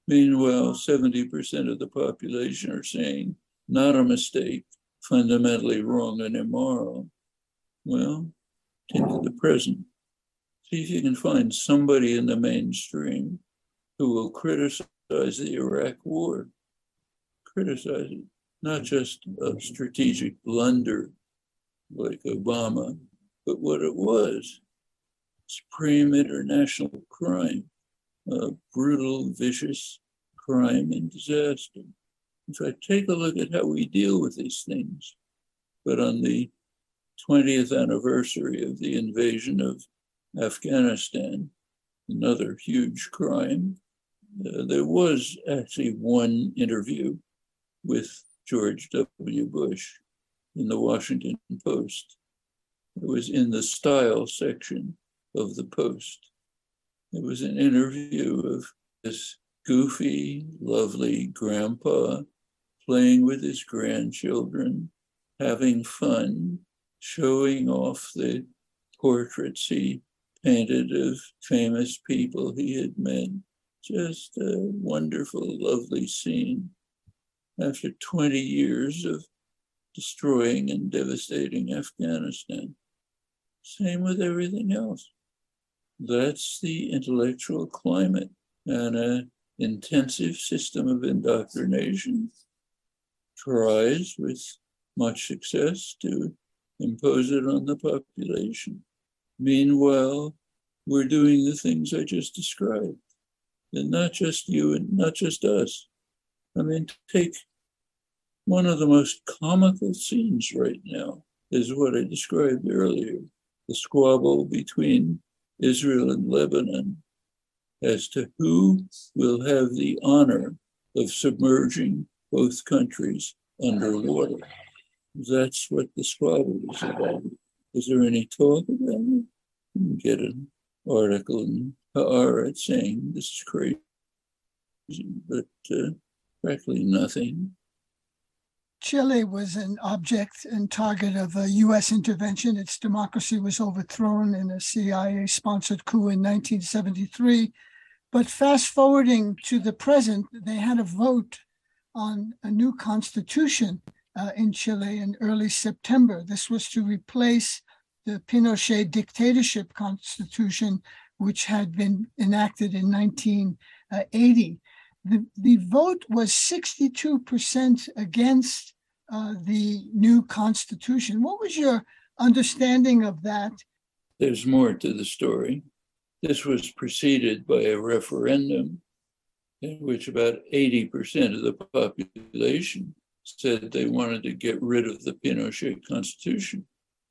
Meanwhile, seventy percent of the population are saying, not a mistake, fundamentally wrong and immoral. Well, into the present. See if you can find somebody in the mainstream who will criticize the Iraq War. Criticize it, not just a strategic blunder like Obama, but what it was. Supreme international crime, a brutal, vicious crime and disaster. In fact, take a look at how we deal with these things. But on the twentieth anniversary of the invasion of Afghanistan, another huge crime, uh, there was actually one interview with George W. Bush in the Washington Post. It was in the style section of the Post. It was an interview of this goofy, lovely grandpa playing with his grandchildren, having fun, showing off the portraits he painted of famous people he had met. Just a wonderful, lovely scene. After twenty years of destroying and devastating Afghanistan. Same with everything else. That's the intellectual climate, and an intensive system of indoctrination tries with much success to impose it on the population. Meanwhile, we're doing the things I just described. And not just you and not just us. I mean, take one of the most comical scenes right now is what I described earlier, the squabble between Israel and Lebanon as to who will have the honor of submerging both countries underwater. That's what the squabble is about. Is there any talk about it? You can get an article in Haaretz saying this is crazy, but uh, practically nothing. Chile was an object and target of a U S intervention. Its democracy was overthrown in a C I A-sponsored coup in nineteen seventy-three. But fast forwarding to the present, they had a vote on a new constitution uh, in Chile in early September. This was to replace the Pinochet dictatorship constitution, which had been enacted in nineteen eighty. The, the vote was sixty-two percent against uh, the new constitution. What was your understanding of that? There's more to the story. This was preceded by a referendum in which about eighty percent of the population said they wanted to get rid of the Pinochet constitution.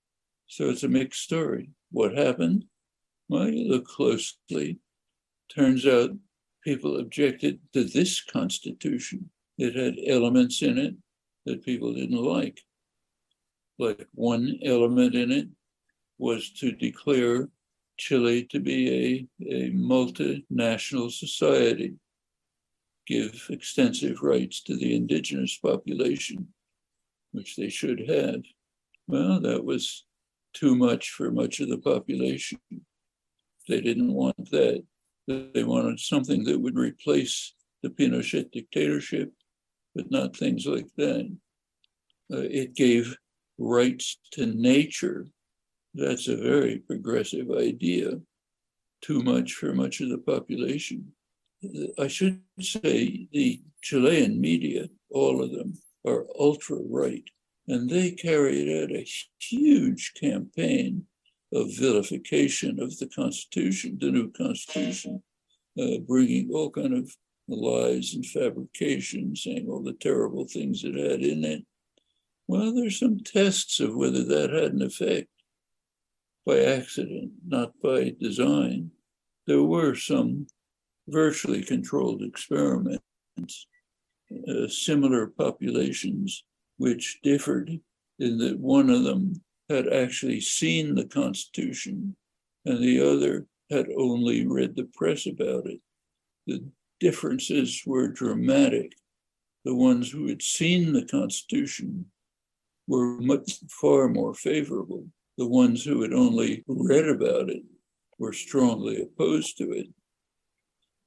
So it's a mixed story. What happened? Well, you look closely. Turns out people objected to this constitution. It had elements in it that people didn't like. Like one element in it was to declare Chile to be a, a multinational society, give extensive rights to the indigenous population, which they should have. Well, that was too much for much of the population. They didn't want that. They wanted something that would replace the Pinochet dictatorship, but not things like that. Uh, it gave rights to nature. That's a very progressive idea. Too much for much of the population. I should say the Chilean media, all of them, are ultra-right, and they carried out a huge campaign of vilification of the Constitution, the new Constitution, uh, bringing all kind of lies and fabrications, saying all the terrible things it had in it. Well, there's some tests of whether that had an effect by accident, not by design. There were some virtually controlled experiments, uh, similar populations, which differed in that one of them had actually seen the Constitution and the other had only read the press about it. The differences were dramatic. The ones who had seen the Constitution were much far more favorable. The ones who had only read about it were strongly opposed to it.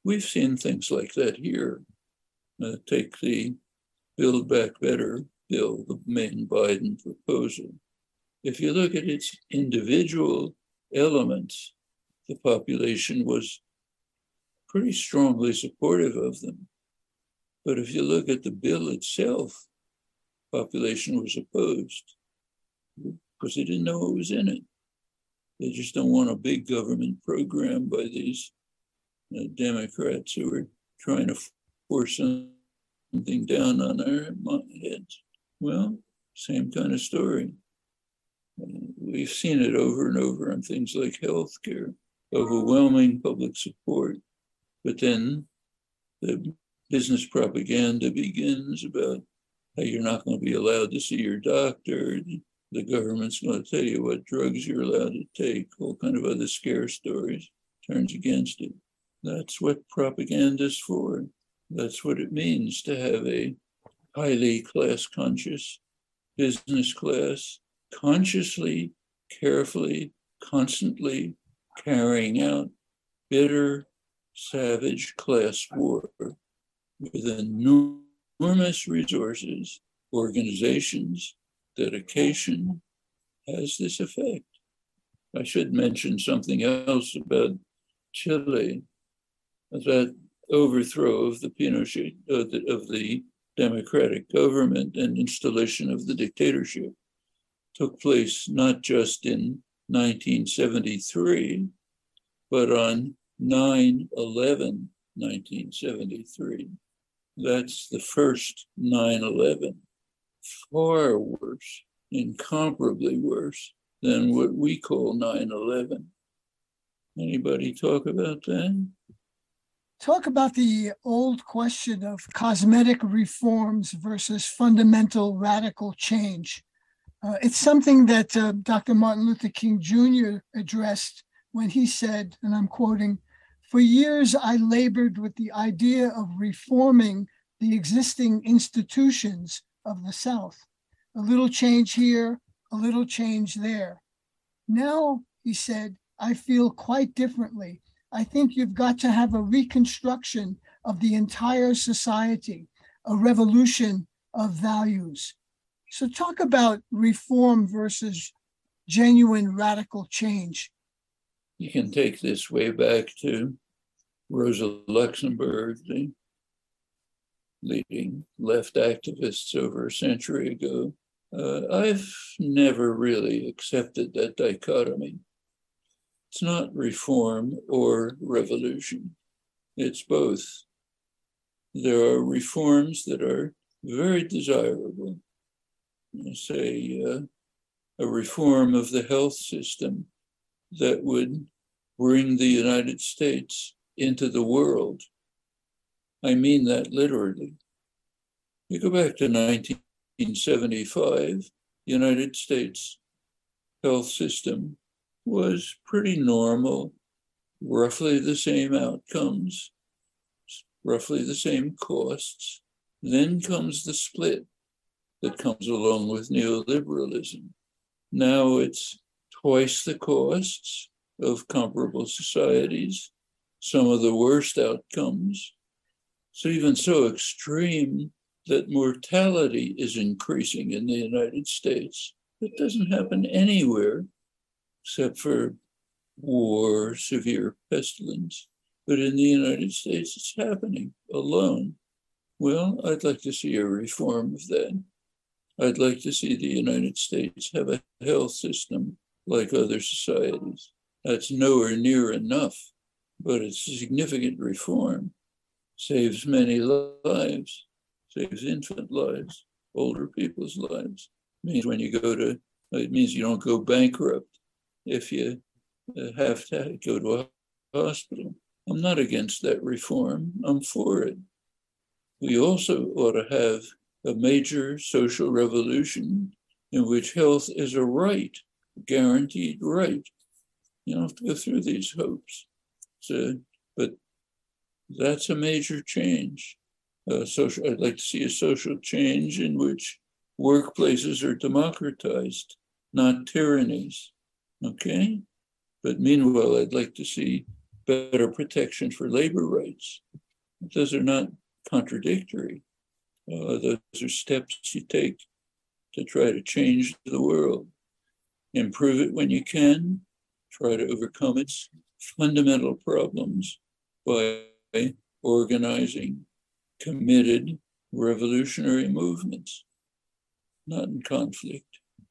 We've seen things like that here. Uh, take the Build Back Better bill, the main Biden proposal. If you look at its individual elements, the population was pretty strongly supportive of them. But if you look at the bill itself, population was opposed because they didn't know what was in it. They just don't want a big government program by these uh, Democrats who are trying to force something down on our heads. Well, same kind of story. Uh, we've seen it over and over on things like healthcare, overwhelming public support. But then the business propaganda begins about how you're not going to be allowed to see your doctor. The government's going to tell you what drugs you're allowed to take, all kind of other scare stories, turns against it. That's what propaganda's for. That's what it means to have a highly class-conscious business class, consciously, carefully, constantly carrying out bitter, savage class war with enormous resources, organizations, dedication, has this effect. I should mention something else about Chile. That overthrow of the Pinochet, of the, of the democratic government and installation of the dictatorship took place not just in nineteen seventy-three, but on nine eleven nineteen seventy-three. That's the first nine eleven. Far worse, incomparably worse than what we call nine eleven. Anybody talk about that? Talk about the old question of cosmetic reforms versus fundamental radical change. Uh, it's something that uh, Doctor Martin Luther King Junior addressed when he said, and I'm quoting, "For years I labored with the idea of reforming the existing institutions of the South. A little change here, a little change there. Now," he said, "I feel quite differently. I think you've got to have a reconstruction of the entire society, a revolution of values." So talk about reform versus genuine radical change. You can take this way back to Rosa Luxemburg, the leading left activists over a century ago. Uh, I've never really accepted that dichotomy. It's not reform or revolution. It's both. There are reforms that are very desirable. Say uh, a reform of the health system that would bring the United States into the world. I mean that literally. You go back to nineteen seventy-five, the United States health system was pretty normal, roughly the same outcomes, roughly the same costs. Then comes the split that comes along with neoliberalism. Now it's twice the costs of comparable societies, some of the worst outcomes. So even so extreme that mortality is increasing in the United States. It doesn't happen anywhere except for war, severe pestilence. But in the United States, it's happening alone. Well, I'd like to see a reform of that. I'd like to see the United States have a health system like other societies. That's nowhere near enough, but it's a significant reform. Saves many lives, saves infant lives, older people's lives. It means when you go to, it means you don't go bankrupt if you have to go to a hospital. I'm not against that reform. I'm for it. We also ought to have a major social revolution in which health is a right, a guaranteed right. You don't have to go through these hopes. So, but that's a major change. Uh, social, I'd like to see a social change in which workplaces are democratized, not tyrannies. Okay? But meanwhile, I'd like to see better protection for labor rights. Those are not contradictory. Uh, those are steps you take to try to change the world. Improve it when you can. Try to overcome its fundamental problems by organizing committed revolutionary movements, not in conflict.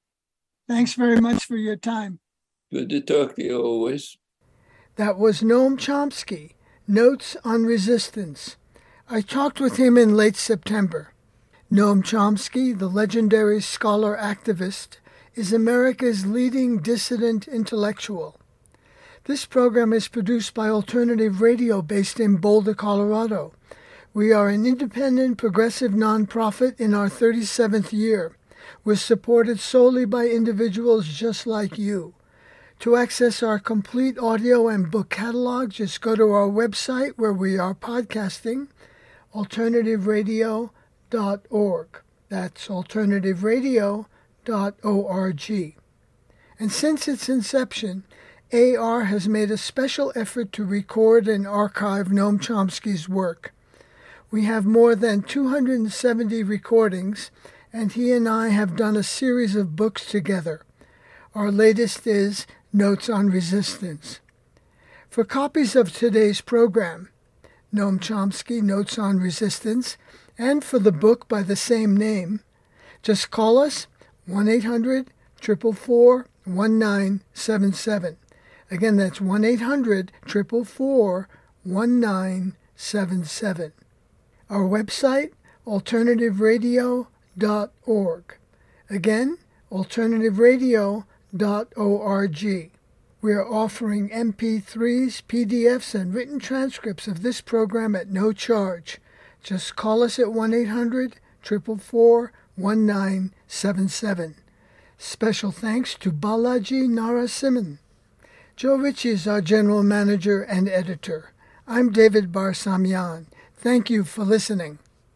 Thanks very much for your time. Good to talk to you always. That was Noam Chomsky, Notes on Resistance. I talked with him in late September. Noam Chomsky, the legendary scholar activist, is America's leading dissident intellectual. This program is produced by Alternative Radio based in Boulder, Colorado. We are an independent, progressive nonprofit in our thirty-seventh year. We're supported solely by individuals just like you. To access our complete audio and book catalog, just go to our website where we are podcasting, alternative radio dot org. That's alternative radio dot org. And since its inception, A R has made a special effort to record and archive Noam Chomsky's work. We have more than two hundred seventy recordings, and he and I have done a series of books together. Our latest is Notes on Resistance. For copies of today's program, Noam Chomsky, Notes on Resistance, and for the book by the same name, just call us one eight hundred, four four four, one nine seven seven. Again, that's one eight hundred, four four four, one nine seven seven. Our website, alternative radio dot org. Again, alternative radio dot org. We are offering M P threes, P D Fs, and written transcripts of this program at no charge. Just call us at one eight hundred, four four four, one nine seven seven. Special thanks to Balaji Narasimhan. Joe Ritchie is our general manager and editor. I'm David Barsamian. Thank you for listening.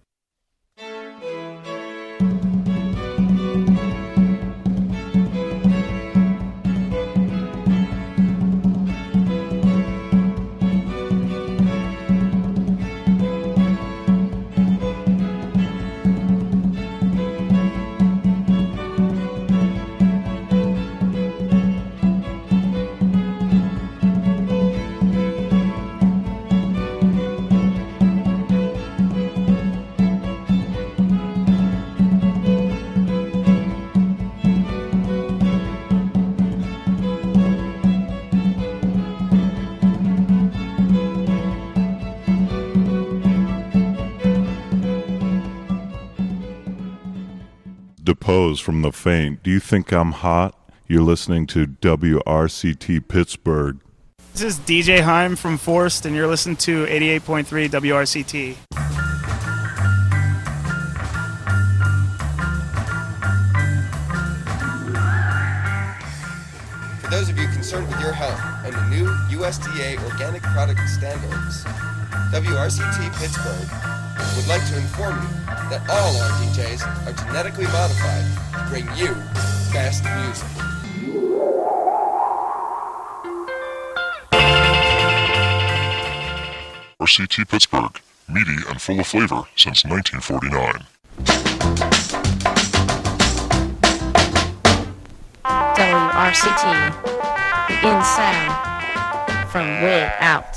Depose from the faint. Do you think I'm hot? You're listening to W R C T Pittsburgh. This is D J Heim from Forced, and you're listening to eighty-eight point three W R C T. For those of you concerned with your health and the new U S D A organic product standards, W R C T Pittsburgh would like to inform you that all our D Js are genetically modified to bring you best music. R C T Pittsburgh, meaty and full of flavor since nineteen forty-nine. W R C T, in sound, from way out.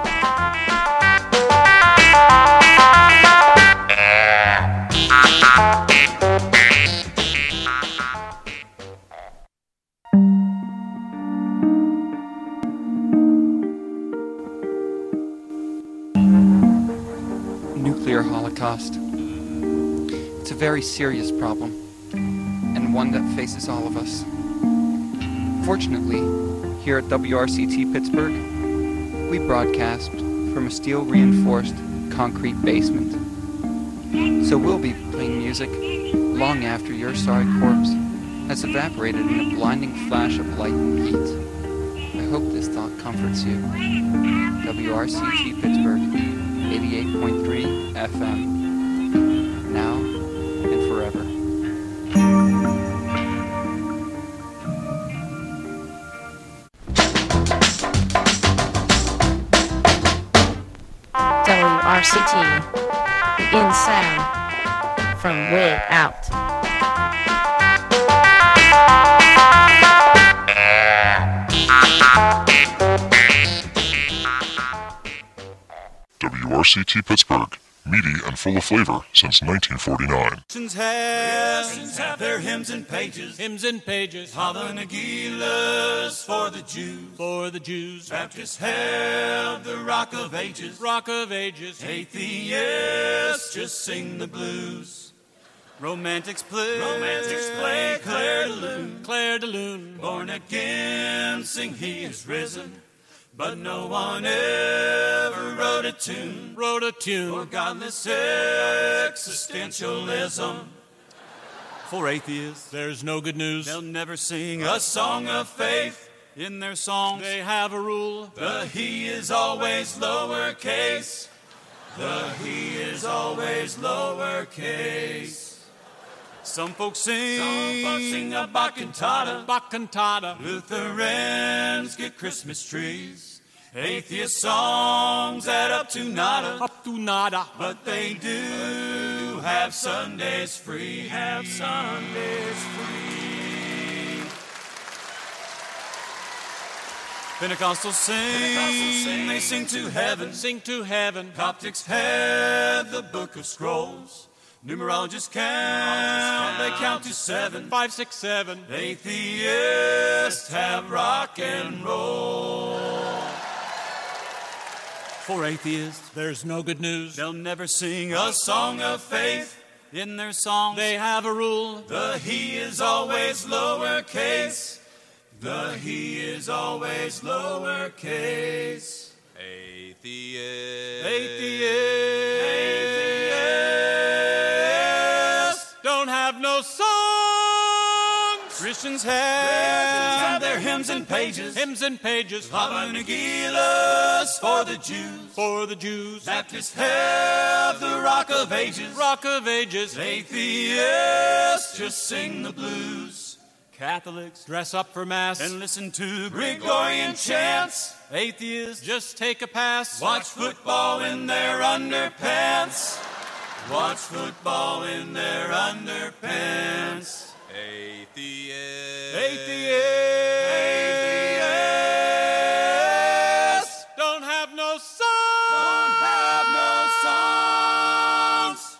Nuclear holocaust. It's a very serious problem, and one that faces all of us. Fortunately, here at W R C T Pittsburgh, we broadcast from a steel-reinforced concrete basement. So we'll be playing music long after your sorry corpse has evaporated in a blinding flash of light and heat. I hope this thought comforts you. W R C T Pittsburgh, eighty-eight point three F M, now and forever. Way Out. W R C T Pittsburgh, meaty and full of flavor since nineteen forty-nine. Christians have, Christians have their hymns and pages, hymns and pages. Hava Nagilas for the Jews, for the Jews. Baptists have the Rock of Ages, Rock of Ages. Atheists just sing the blues. Romantics play, romantics play Claire de Lune, Claire de Lune. Born again, sing He is risen. But no one ever wrote a tune, wrote a tune for godless existentialism. For atheists, there's no good news. They'll never sing a song of faith. In their songs, they have a rule. The He is always lowercase. The He is always lowercase. Some folks sing, Some folks sing a Bach cantata, Bach cantata. Lutherans get Christmas trees. Atheist songs add up to nada, up to nada. But they do have Sundays free, have Sundays free. Pentecostals sing, Pentecostals sing, they sing to heaven, sing to heaven. Coptics have the Book of Scrolls. Numerologists count, they count to seven, five, six, seven. Atheists have rock and roll. For atheists, there's no good news. They'll never sing a song of faith. In their songs, they have a rule. The He is always lowercase. The He is always lowercase. Atheist. Atheist. Atheist. Don't have no songs. Christians have, Christians have their hymns and pages, hymns and pages. Hava Nagilas for the Jews, for the Jews. Baptists have the Rock of Ages, Rock of Ages. Atheists just sing the blues. Catholics dress up for Mass and listen to Gregorian chants. Atheists just take a pass, watch football in their underpants. Watch football in their underpants. Atheist. Atheist. Atheist. Don't have no songs. Don't have no songs.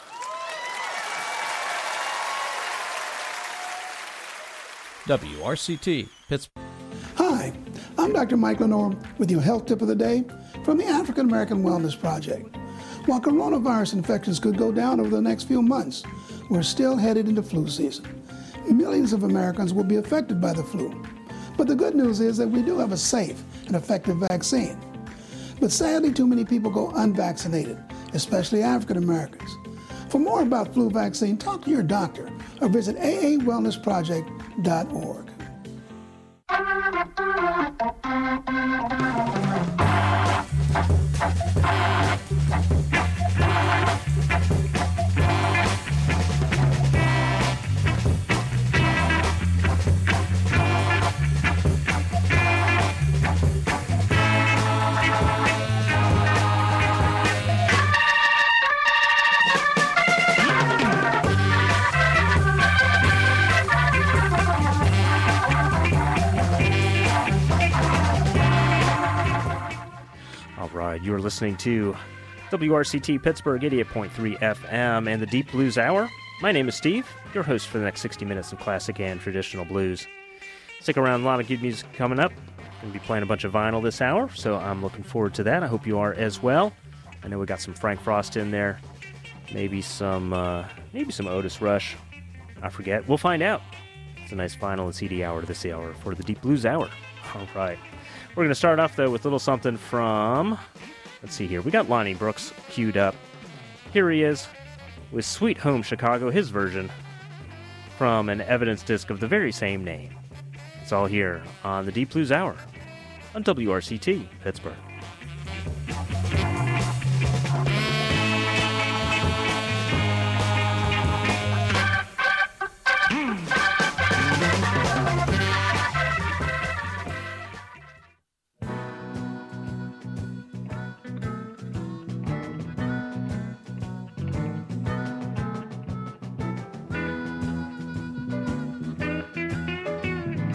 W R C T, Pittsburgh. Hi, I'm Doctor Mike Lenore with your health tip of the day from the African American Wellness Project. While coronavirus infections could go down over the next few months, we're still headed into flu season. Millions of Americans will be affected by the flu. But the good news is that we do have a safe and effective vaccine. But sadly, too many people go unvaccinated, especially African Americans. For more about flu vaccine, talk to your doctor or visit A A wellness project dot org. You are listening to W R C T Pittsburgh eighty-eight point three F M and the Deep Blues Hour. My name is Steve, your host for the next sixty minutes of classic and traditional blues. Stick around, a lot of good music coming up. I'm going to be playing a bunch of vinyl this hour, so I'm looking forward to that. I hope you are as well. I know we got some Frank Frost in there, maybe some uh, maybe some Otis Rush. I forget. We'll find out. It's a nice vinyl and C D hour this hour for the Deep Blues Hour. All right. We're going to start off, though, with a little something from, let's see here. We got Lonnie Brooks queued up. Here he is with Sweet Home Chicago, his version from an evidence disc of the very same name. It's all here on the Deep Blues Hour on W R C T Pittsburgh.